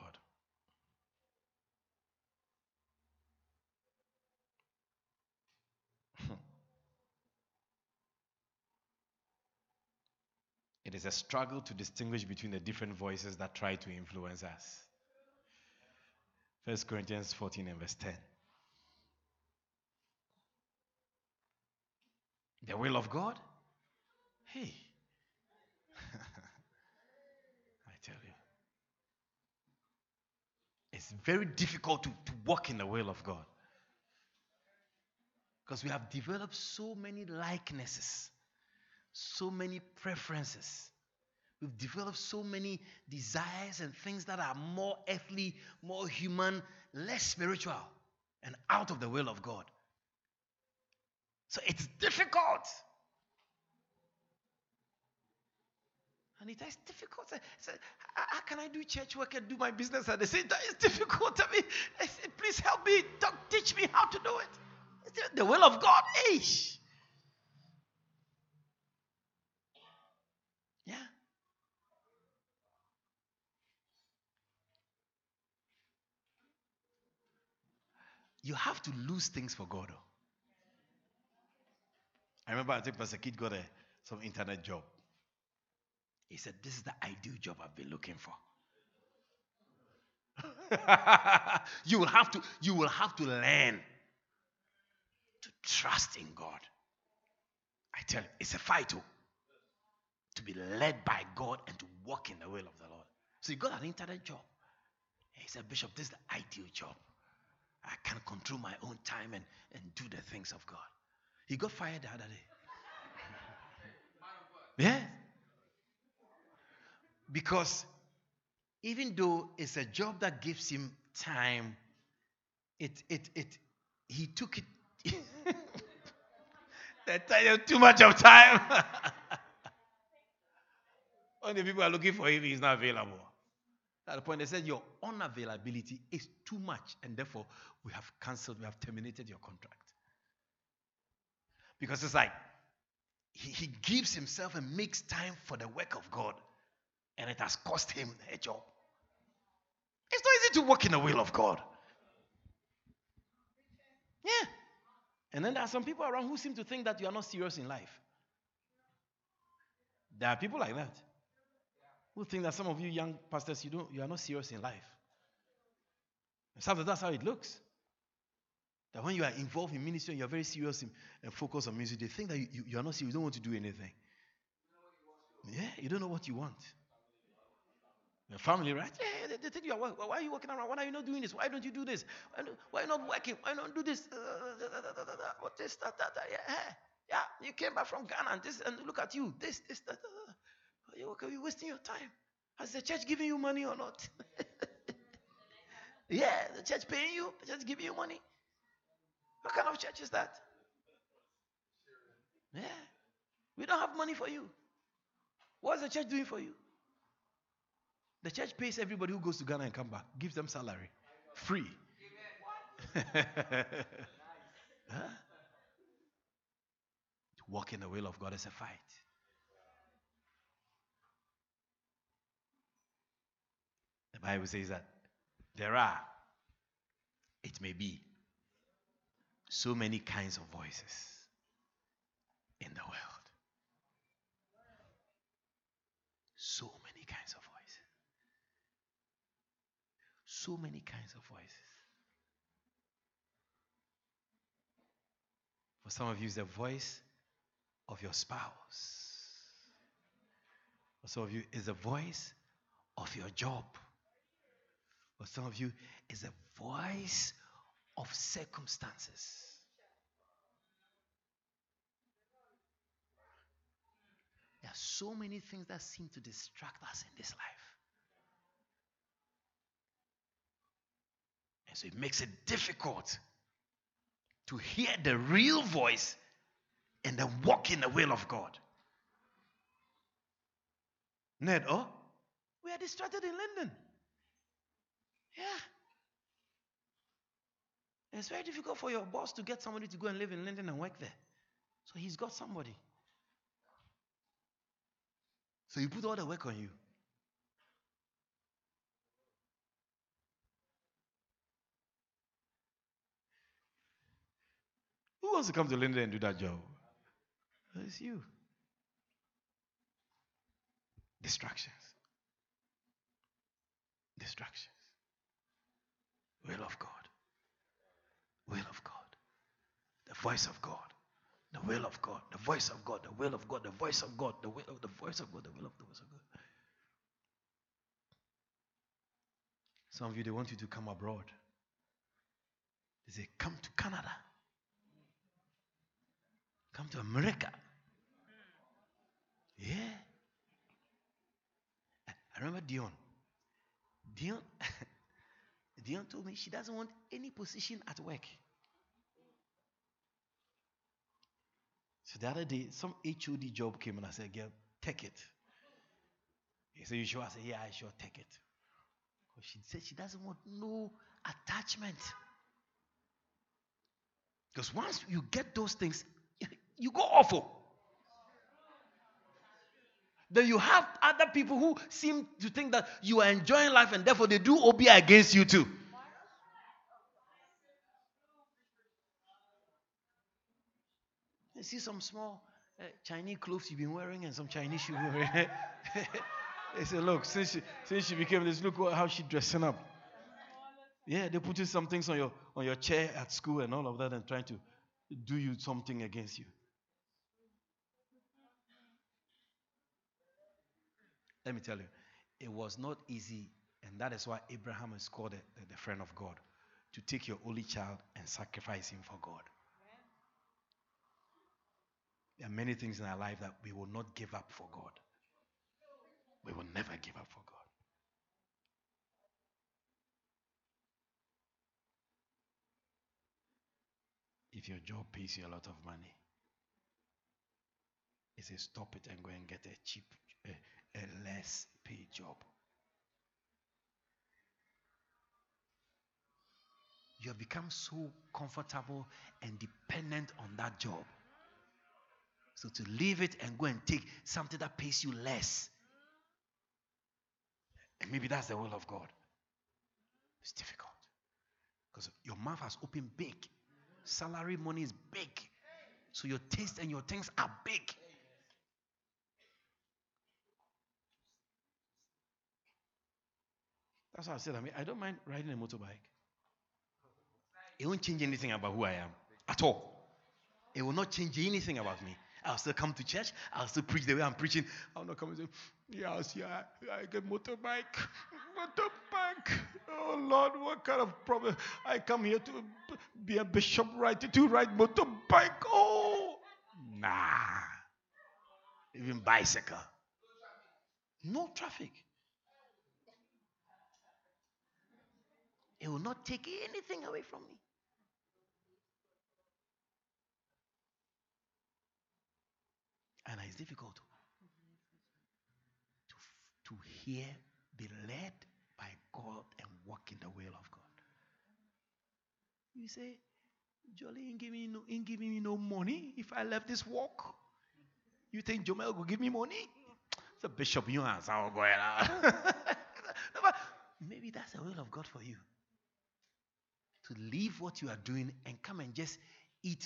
It is a struggle to distinguish between the different voices that try to influence us. 1 Corinthians 14 and verse 10. The will of God? Hey. I tell you. It's very difficult to walk in the will of God. Because we have developed so many likenesses, so many preferences. We've developed so many desires and things that are more earthly, more human, less spiritual, and out of the will of God. So it's difficult. And it is difficult. How can I do church work and do my business at the same time? It's difficult. I mean, please help me. Teach me how to do it. It's the will of God. Yeah. You have to lose things for God. I remember I think Pastor Kid got some internet job. He said, "This is the ideal job I've been looking for." You will have to learn to trust in God. I tell you, it's a fight to be led by God and to walk in the will of the Lord. So you got an internet job. He said, "Bishop, this is the ideal job. I can control my own time and do the things of God." He got fired the other day. Yeah. Because even though it's a job that gives him time, he took it too much of time. When the people are looking for him, he's not available. At the point they said your unavailability is too much, and therefore we have terminated your contract. Because it's like he gives himself and makes time for the work of God, and it has cost him a job. It's not easy to work in the will of God. Yeah. And then there are some people around who seem to think that you are not serious in life. There are people like that who think that some of you young pastors, you are not serious in life. And sometimes that's how it looks. That when you are involved in ministry and you are very serious and focused on music, they think that you are not serious, you don't want to do anything. Yeah, you don't know what you want. Your family, right? Yeah, they think you are. Why are you walking around? Why are you not doing this? Why don't you do this? Why are you not working? Why not do this? What this, that. Yeah. You came back from Ghana and look at you. This, that. You're wasting your time. Has the church giving you money or not? Yeah, the church paying you. The church giving you money. What kind of church is that? Yeah, we don't have money for you. What's the church doing for you? The church pays everybody who goes to Ghana and come back, gives them salary, free. Huh? walk in the will of God is a fight. The Bible says that there are, it may be, so many kinds of voices in the world. So many kinds of voices. So many kinds of voices. For some of you, it's the voice of your spouse. For some of you, it's the voice of your job. For some of you, it's the voice of circumstances. There are so many things that seem to distract us in this life. And so it makes it difficult to hear the real voice and then walk in the will of God. Ned, we are distracted in London. Yeah. It's very difficult for your boss to get somebody to go and live in London and work there. So he's got somebody. So you put all the work on you. Who wants to come to London and do that job? It's you. Distractions. Distractions. Will of God. Will of God. The voice of God. The will of God. The voice of God. The will of God. The voice of God. The will of the voice of God. The will of the voice of God. Some of you, they want you to come abroad. They say, come to Canada. Come to America. Yeah. I remember Dion. Dion told me she doesn't want any position at work. So the other day, some HOD job came and I said, girl, take it. He said, you sure? I said, yeah, I sure take it. Because she said she doesn't want no attachment. Because once you get those things, you go awful. Then you have other people who seem to think that you are enjoying life and therefore they do OB against you too. You see some small Chinese clothes you've been wearing and some Chinese shoes you've been wearing. They say, look, since she became this, look how she's dressing up. Yeah, they put some things on your chair at school and all of that and trying to do you something against you. Let me tell you, it was not easy, and that is why Abraham is called the friend of God, to take your only child and sacrifice him for God. There are many things in our life that we will not give up for God. We will never give up for God. If your job pays you a lot of money, it says stop it and go and get a cheap, a less paid job. You have become so comfortable and dependent on that job. So to leave it and go and take something that pays you less, and maybe that's the will of God, it's difficult. Because your mouth has opened big. Salary money is big. So your taste and your things are big. That's why I said, I don't mind riding a motorbike. It won't change anything about who I am at all. It will not change anything about me. I'll still come to church. I'll still preach the way I'm preaching. I'll not come and say, yes, yeah, I get motorbike. Motorbike. Oh, Lord, what kind of problem? I come here to be a bishop, to ride motorbike. Oh, nah. Even bicycle. No traffic. It will not take anything away from me. And it's difficult to hear, be led by God and walk in the will of God. You say, Jolly ain't giving me no money if I left this work. You think Jomel will give me money? The bishop, you answer. Maybe that's the will of God for you. To leave what you are doing and come and just eat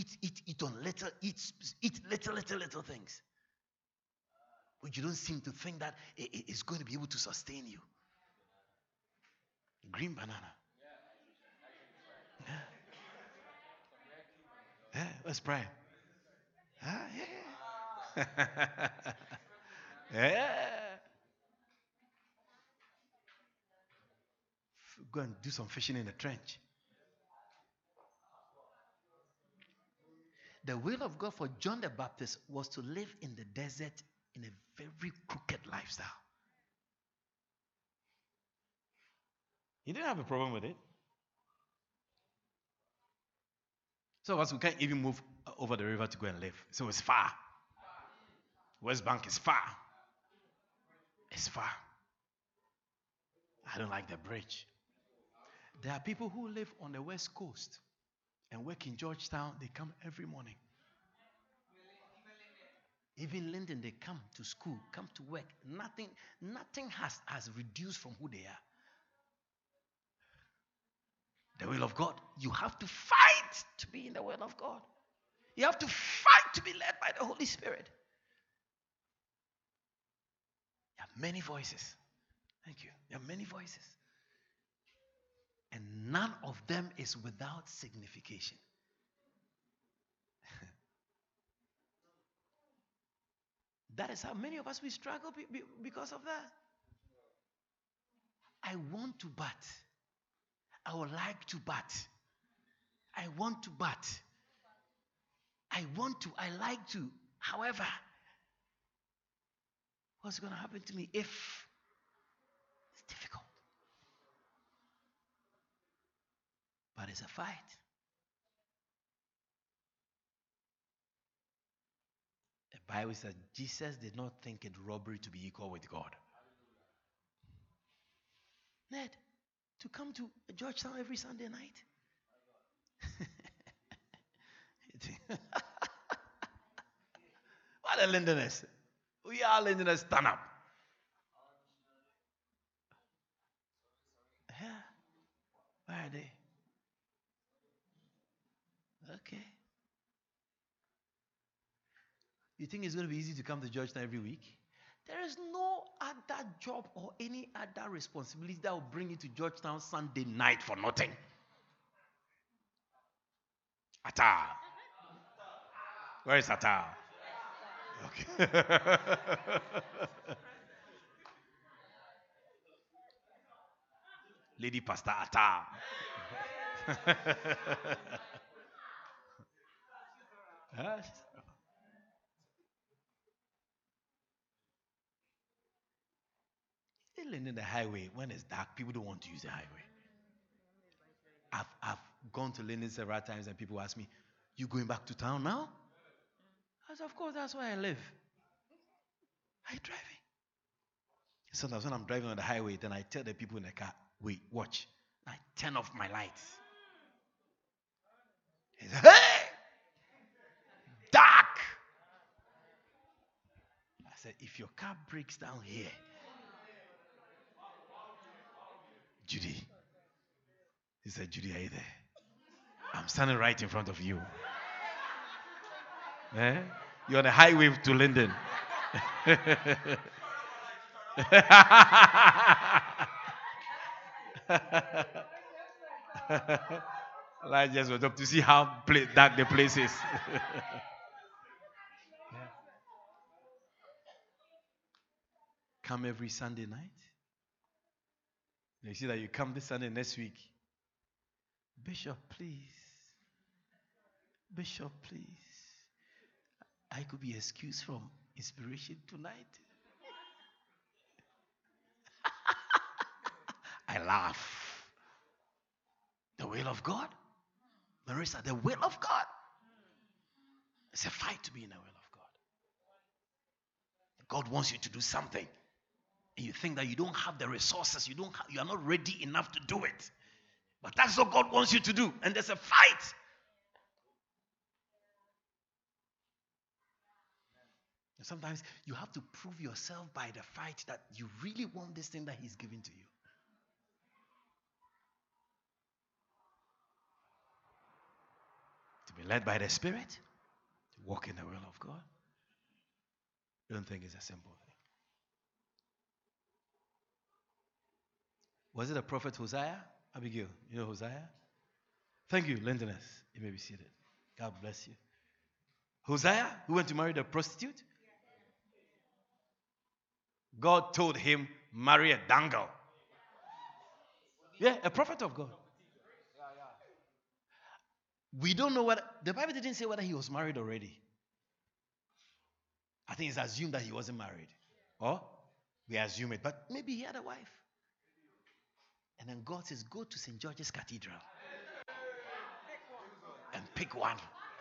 little things. But you don't seem to think that it's going to be able to sustain you. Green banana. Yeah, let's pray. Yeah. Yeah. Go and do some fishing in the trench. The will of God for John the Baptist was to live in the desert in a very crooked lifestyle. He didn't have a problem with it. So we can't even move over the river to go and live. So it's far. West Bank is far. It's far. I don't like the bridge. There are people who live on the West Coast and work in Georgetown. They come every morning. Even Linden, they come to school, come to work. Nothing has reduced from who they are. The will of God. You have to fight to be in the will of God. You have to fight to be led by the Holy Spirit. There are many voices. Thank you. There are many voices. And none of them is without signification. That is how many of us we struggle because of that. I want to bat. I would like to bat. I want to bat. I like to. However, what's going to happen to me if it's difficult? But it's a fight. The Bible says Jesus did not think it robbery to be equal with God. Ned, to come to Georgetown every Sunday night? What a Londoners. We are Londoners, stand up. Yeah. Where are they? Okay. You think it's going to be easy to come to Georgetown every week? There is no other job or any other responsibility that will bring you to Georgetown Sunday night for nothing. Atta. Where is Atta? Okay. Lady Pastor Atta. In the highway, when it's dark, people don't want to use the highway. I've gone to Linden several times and people ask me, "You going back to town now?" I said, "Of course, that's where I live. I driving." Sometimes when I'm driving on the highway, then I tell the people in the car, "Wait, watch." I turn off my lights. He said, "Hey! Dark!" I said, "If your car breaks down here, Judy." He said, "Judy, are you there? I'm standing right in front of you. You're on the highway to Linden." I just went up to see how dark the place is. Come every Sunday night. You see that you come this Sunday next week. Bishop, please. Bishop, please. I could be excused from inspiration tonight. I laugh. The will of God. Marissa, the will of God. It's a fight to be in the will of God. God wants you to do something. And you think that you don't have the resources, you are not ready enough to do it. But that's what God wants you to do. And there's a fight. Sometimes you have to prove yourself by the fight that you really want this thing that he's giving to you. To be led by the Spirit, to walk in the will of God. I don't think it's a simple thing. Was it a prophet Hosea? Abigail, you know Hosea? Thank you, Lindeness. You may be seated. God bless you. Hosea, who went to marry the prostitute? God told him, marry a dangle. Yeah, a prophet of God. We don't know what, the Bible didn't say whether he was married already. I think it's assumed that he wasn't married. Or we assume it, but maybe he had a wife. And then God says, go to St. George's Cathedral and pick one.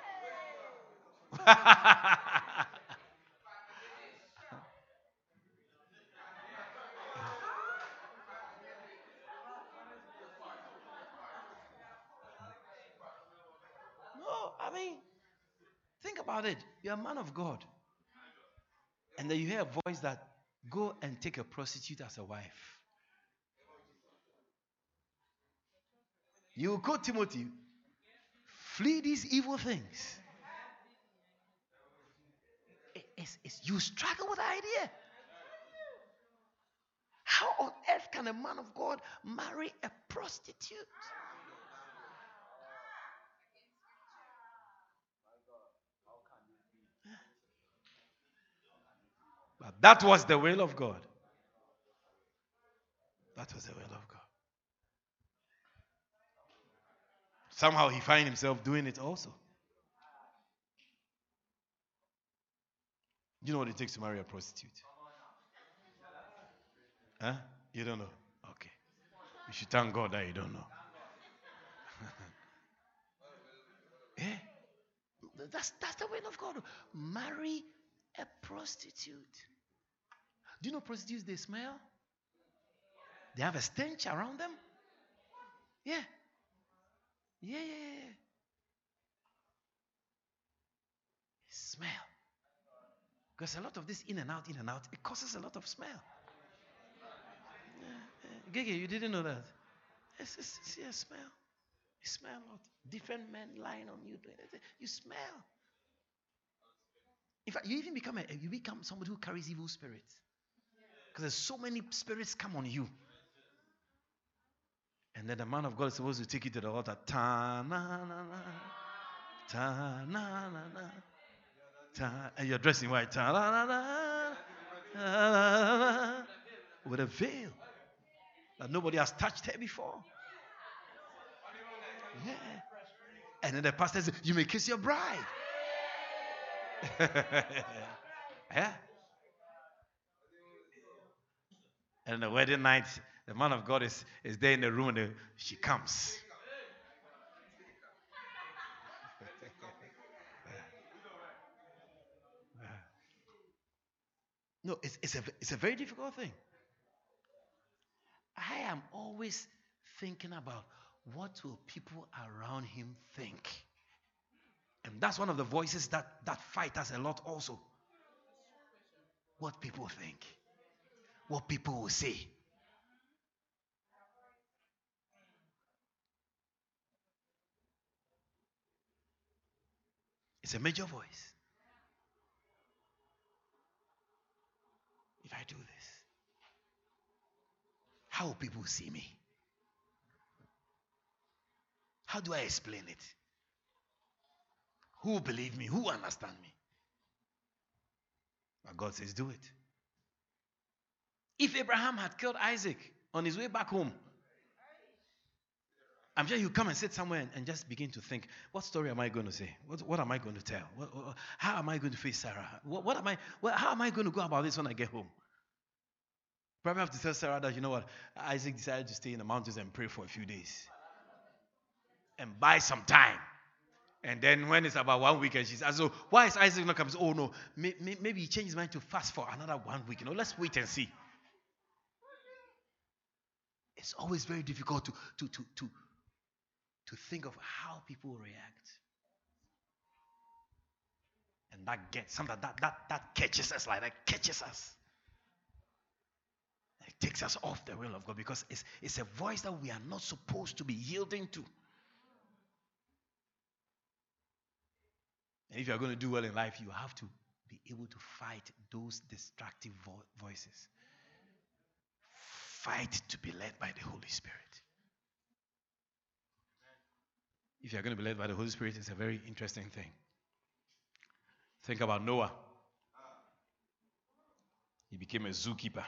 No, I mean, think about it. You're a man of God. And then you hear a voice that, go and take a prostitute as a wife. You quote Timothy, flee these evil things. You struggle with the idea. How on earth can a man of God marry a prostitute? But that was the will of God. That was the will of God. Somehow he finds himself doing it also. You know what it takes to marry a prostitute? Huh? You don't know? Okay. You should thank God that you don't know. Yeah. That's the will of God. Marry a prostitute. Do you know prostitutes, they smell? They have a stench around them. Yeah. Yeah. Smell. Because a lot of this in and out, it causes a lot of smell. Gege, you didn't know that? It's a smell. You smell a lot. Different men lying on you. You smell. In fact, you even become somebody who carries evil spirits. Because there's so many spirits come on you. And then the man of God is supposed to take you to the altar. Ta-na-na-na. Ta-na-na-na. And you're dressed in white. Ta-na-na-na. Ta-na-na-na. With a veil that nobody has touched her before. Yeah. And then the pastor says, you may kiss your bride. Yeah. And the wedding night, the man of God is there in the room and she comes. No, it's a very difficult thing. I am always thinking about what will people around him think. And that's one of the voices that fight us a lot also. What people think. What people will say. It's a major voice. If I do this, how will people see me? How do I explain it? Who will believe me? Who will understand me? But God says, do it. If Abraham had killed Isaac on his way back home, I'm sure he'll come and sit somewhere and just begin to think, what story am I going to say? What am I going to tell? How am I going to face Sarah? How am I going to go about this when I get home? Probably have to tell Sarah that, you know what, Isaac decided to stay in the mountains and pray for a few days. And buy some time. And then when it's about 1 week and she says, so why is Isaac not coming? Oh no, maybe he changed his mind to fast for another 1 week. Let's wait and see. It's always very difficult to think of how people react. And that gets something that catches us, like that catches us. It takes us off the will of God because it's a voice that we are not supposed to be yielding to. And if you are going to do well in life, you have to be able to fight those destructive voices. Fight to be led by the Holy Spirit. If you are going to be led by the Holy Spirit, it's a very interesting thing. Think about Noah. He became a zookeeper.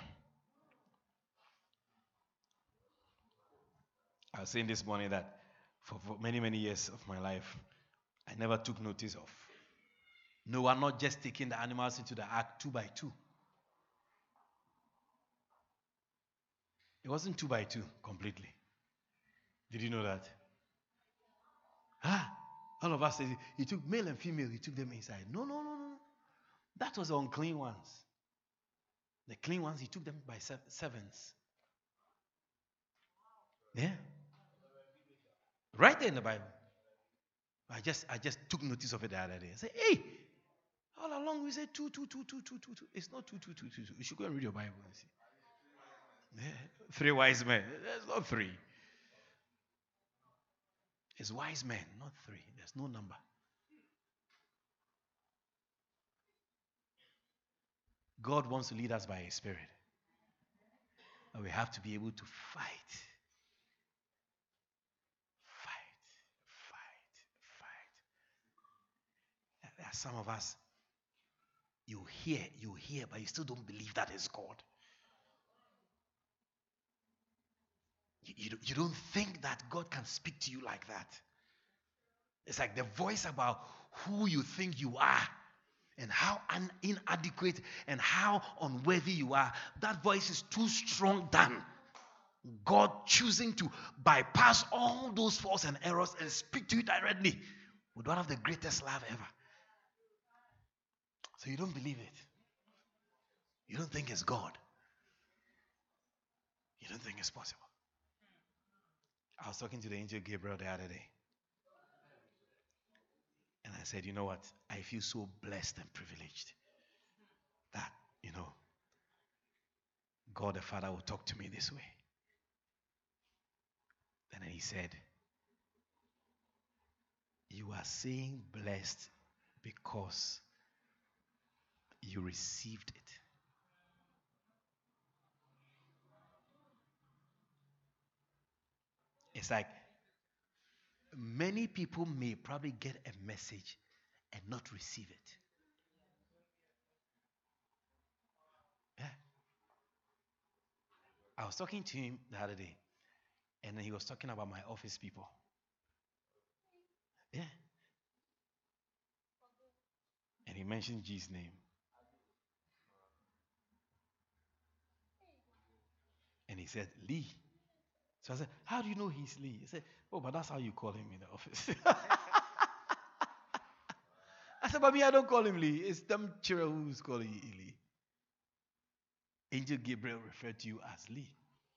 I was saying this morning that for many, many years of my life, I never took notice of Noah not just taking the animals into the ark 2 by 2. It wasn't 2 by 2 completely. Did you know that? All of us said he took male and female, he took them inside. No. That was the unclean ones. The clean ones, he took them by sevens. Yeah. Right there in the Bible. I just took notice of it the other day. I said, hey, all along we said 2. It's not 2. You should go and read your Bible and see. Yeah. 3 wise men. There's not 3. It's wise men, not 3. There's no number. God wants to lead us by His Spirit. And we have to be able to fight. There are some of us, you hear, but you still don't believe that is God. You don't think that God can speak to you like that. It's like the voice about who you think you are and how inadequate and how unworthy you are. That voice is too strong than God choosing to bypass all those faults and errors and speak to you directly with one of the greatest love ever. So you don't believe it. You don't think it's God. You don't think it's possible. I was talking to the angel Gabriel the other day. And I said, you know what? I feel so blessed and privileged that, God the Father will talk to me this way. And then he said, you are saying blessed because you received it. It's like many people may probably get a message and not receive it. Yeah. I was talking to him the other day, and then he was talking about my office people. Yeah. And he mentioned G's name. And he said, Lee. So I said, how do you know he's Lee? He said, oh, but that's how you call him in the office. I said, but me, I don't call him Lee. It's them children who's calling you Lee. Angel Gabriel referred to you as Lee.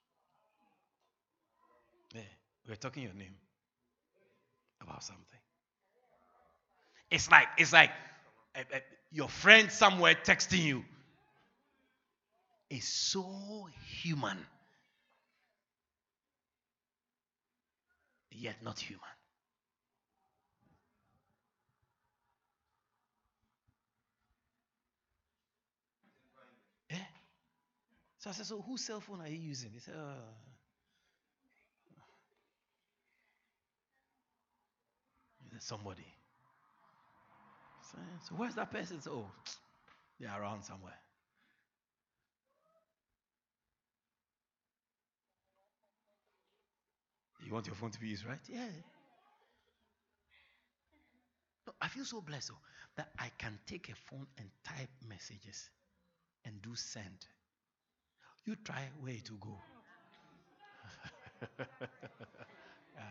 Yeah, we're talking your name about something. It's like your friend somewhere texting you. It's so human, yet not human. Yeah. So I said, so whose cell phone are you using? He said, somebody. So where's that person? So, they're around somewhere. You want your phone to be used, right? Yeah. No, I feel so blessed that I can take a phone and type messages and do send. You try where to go. Yeah.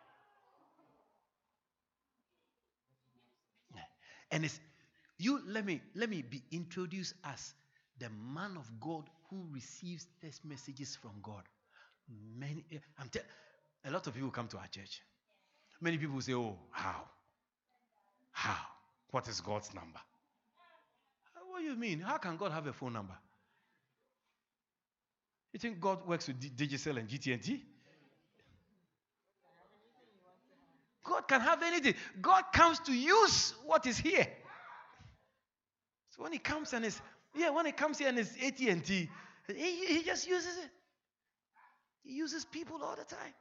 Yeah. And it's let me be introduced as the man of God who receives text messages from God. A lot of people come to our church. Many people say, oh, how? What is God's number? you mean? How can God have a phone number? You think God works with Digicel and GT&T? God can have anything. God comes to use what is here. So when he comes and when he comes here and it's AT&T, he just uses it. He uses people all the time.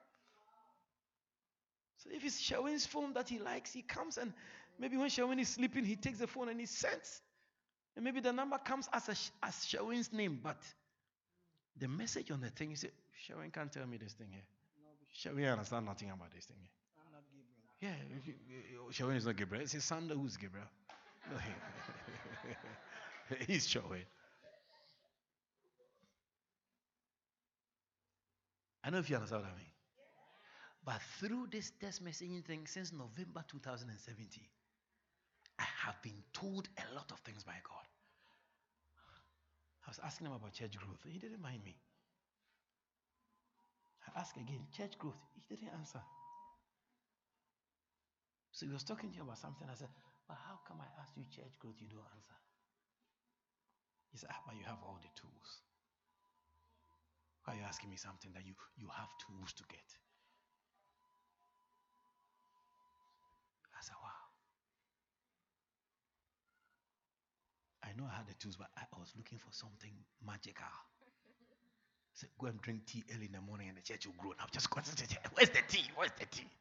So if it's Sherwin's phone that he likes, he comes and maybe when Sherwin is sleeping, he takes the phone and he sends. And maybe the number comes as Sherwin's name, but the message on the thing, you say, Sherwin can't tell me this thing here. Sherwin understand nothing about this thing here. I'm not Gabriel. Yeah, Sherwin is not Gabriel. It's his son who's Gabriel. No, he's Sherwin. I know if you understand what I mean. But through this text messaging thing since November 2017, I have been told a lot of things by God. I was asking him about church growth. He didn't mind me. I asked again, church growth. He didn't answer. So he was talking to you about something. I said, but how come I asked you church growth, you don't answer? He said, but you have all the tools. Why are you asking me something that you have tools to get? I said, wow. I know I had the tools, but I was looking for something magical. I said, go and drink tea early in the morning and the church will grow. Now just concentrate. Where's the tea? Where's the tea?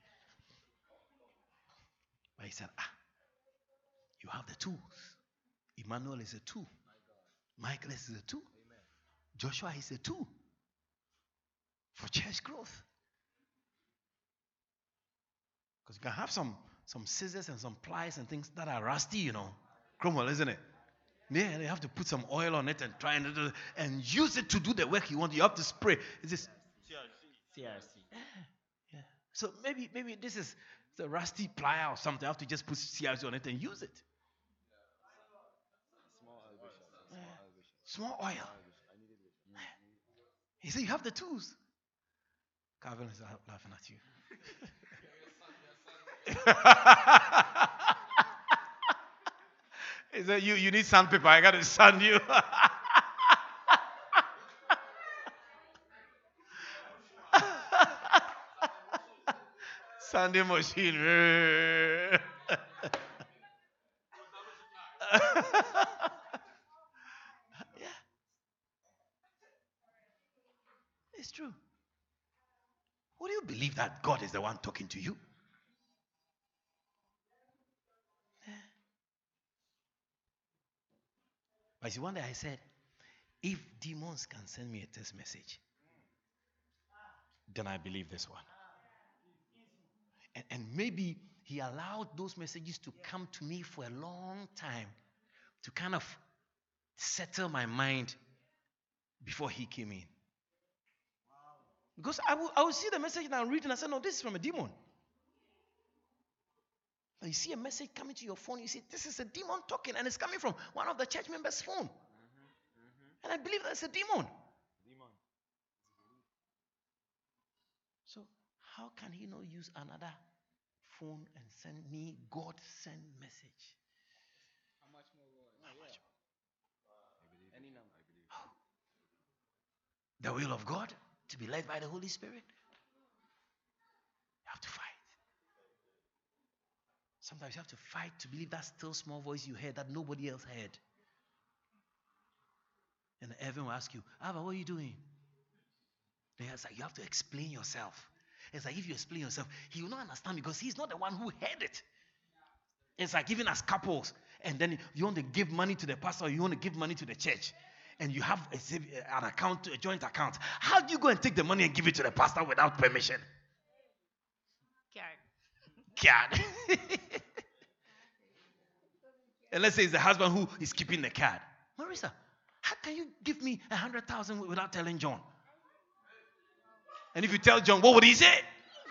But he said, you have the tools. Emmanuel is a tool. Michael is a tool. Joshua is a tool for church growth. Because you can have some scissors and some pliers and things that are rusty, Cromwell, isn't it? Yeah, they have to put some oil on it and try and use it to do the work you want. You have to spray. Is this CRC? Yeah. So maybe this is the rusty plier or something. You have to just put CRC on it and use it. Small oil. He said, you have the tools. Calvin is laughing at you. He said, you need sandpaper. I got to sand you. Sanding machine. Yeah. It's true. What do you believe that God is the one talking to you? But see, one day I said, if demons can send me a text message, then I believe this one. And maybe he allowed those messages to come to me for a long time to kind of settle my mind before he came in. Because I will see the message and I'll read and I say, no, this is from a demon. And you see a message coming to your phone, you see, this is a demon talking and it's coming from one of the church members' phone. And I believe that's a demon. So how can he not use another phone and send me God-sent message? How much more? Any number. The will of God to be led by the Holy Spirit. You have to fight. Sometimes you have to fight to believe that still small voice you heard that nobody else heard. And Evan will ask you, Ava, what are you doing? Then it's like you have to explain yourself. It's like if you explain yourself, he will not understand because he's not the one who heard it. It's like even as couples, and then you want to give money to the pastor, or you want to give money to the church, and you have an account, a joint account. How do you go and take the money and give it to the pastor without permission? Card. And let's say it's the husband who is keeping the card. Marisa, how can you give me 100,000 without telling John? And if you tell John, what would he say?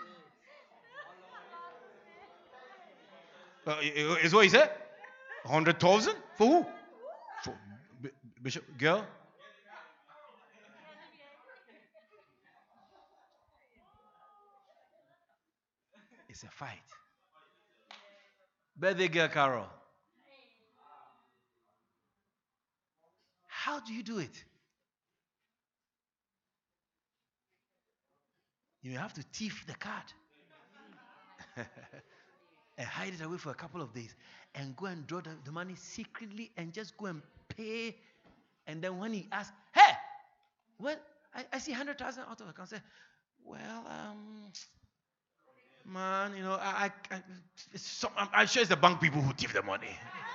Is what he said? 100,000 for who? For Bishop girl. It's a fight. Birthday girl Carol. How do you do it? You have to thief the card and hide it away for a couple of days and go and draw the money secretly and just go and pay. And then when he asks, hey, well, I see 100,000 out of the account. Say, well, man, I'm sure it's the bank people who thief the money.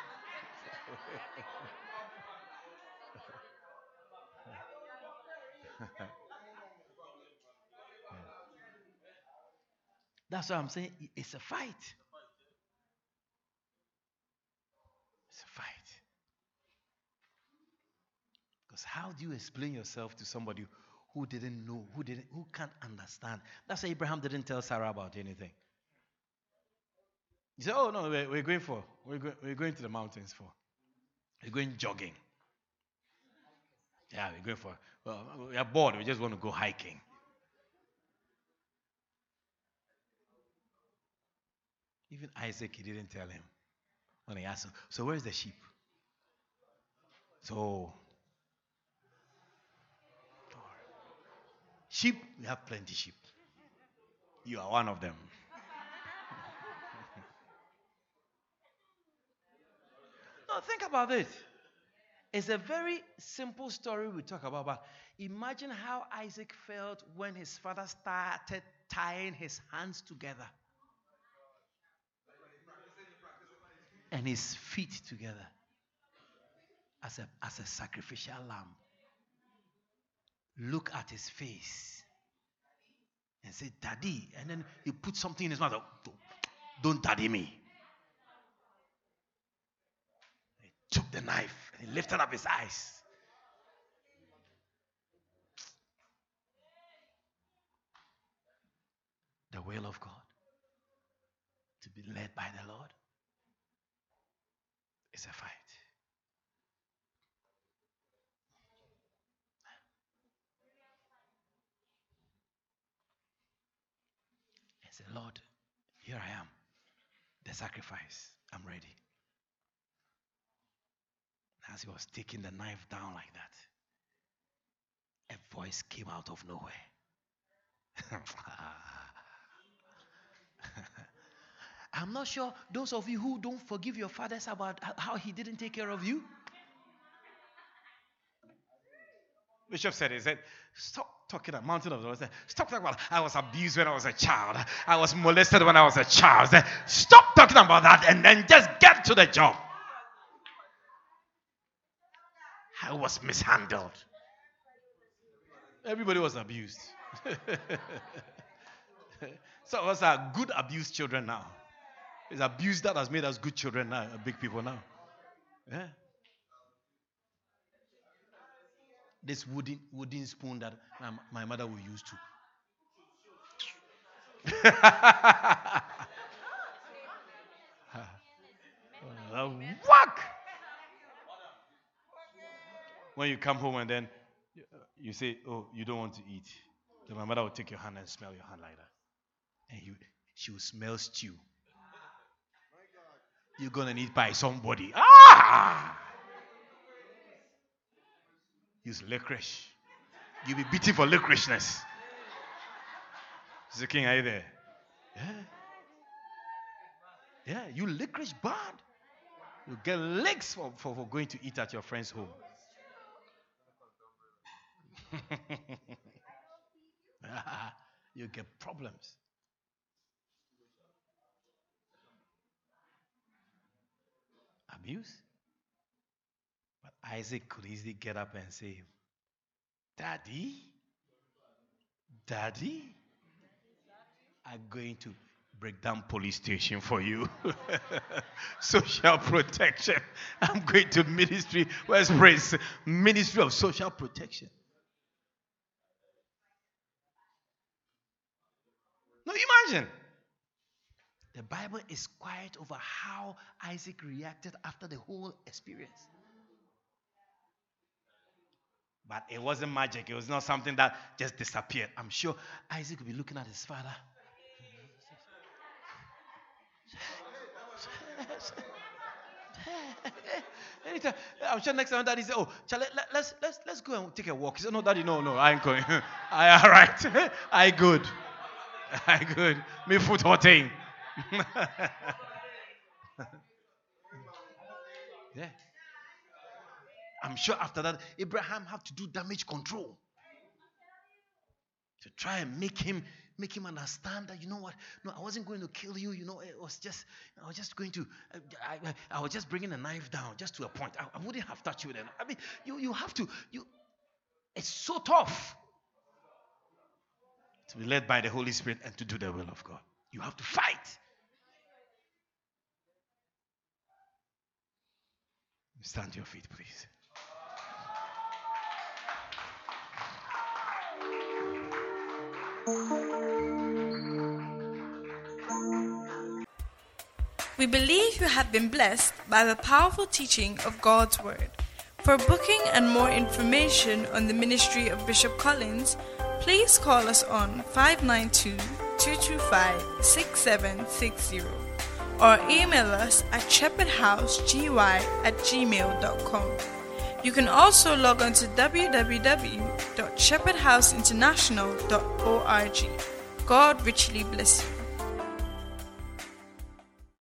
That's why I'm saying it's a fight. It's a fight. Because how do you explain yourself to somebody who didn't know, who can't understand? That's why Abraham didn't tell Sarah about anything. He said, "Oh no, we're going to the mountains for. We're going jogging. Yeah, we're going for. Well, we are bored. We just want to go hiking." Even Isaac, he didn't tell him when he asked him. So where's the sheep? So sheep, we have plenty sheep. You are one of them. No, think about it. It's a very simple story we talk about, but imagine how Isaac felt when his father started tying his hands together and his feet together as a sacrificial lamb. Look at his face and say, "Daddy," and then he put something in his mouth. "Don't daddy me." He took the knife and he lifted up his eyes. The will of God to be led by the Lord is a fight. And say, "Lord, here I am, the sacrifice. I'm ready." As he was taking the knife down like that, a voice came out of nowhere. I'm not sure those of you who don't forgive your fathers about how he didn't take care of you. Bishop said, he said, "Stop talking about Mountain of the Lord. Stop talking about I was abused when I was a child. I was molested when I was a child." Stop talking about that and then just get to the job. I was mishandled. Everybody was abused. Some of us are good abused children now. It's abuse that has made us good children now, big people now. Yeah. This wooden spoon that my mother will use to. Whack! When you come home and then you say, "Oh, you don't want to eat," then my mother will take your hand and smell your hand like that. And she will smell stew. You're going to need by somebody. Use licorice. You'll be beaten for licoriceness. Mr. King, are you there? Yeah, you licorice bad. You get licks for going to eat at your friend's home. You get problems. Abuse. But Isaac could easily get up and say, Daddy, I'm going to break down police station for you." Social protection. I'm going to ministry. Where's praise? Ministry of Social Protection. No, imagine. The Bible is quiet over how Isaac reacted after the whole experience. But it wasn't magic. It was not something that just disappeared. I'm sure Isaac will be looking at his father. Anytime, I'm sure next time Daddy says, "Oh, Charlie, let's go and take a walk." He said, "No, Daddy, no, I ain't going. I all right. I good. I good. Me foot hotting." Yeah. I'm sure after that, Abraham had to do damage control to try and make him understand that, you know what? No, I wasn't going to kill you. You know, I was just going to. I was just bringing a knife down just to a point. I wouldn't have touched you then. I mean, you have to. It's so tough to be led by the Holy Spirit and to do the will of God. You have to fight. Stand to your feet, please. We believe you have been blessed by the powerful teaching of God's Word. For booking and more information on the ministry of Bishop Collins, please call us on 592-225-6760 or email us at shepherdhousegY@gmail.com. You can also log on to www.shepherdhouseinternational.org. God richly bless you.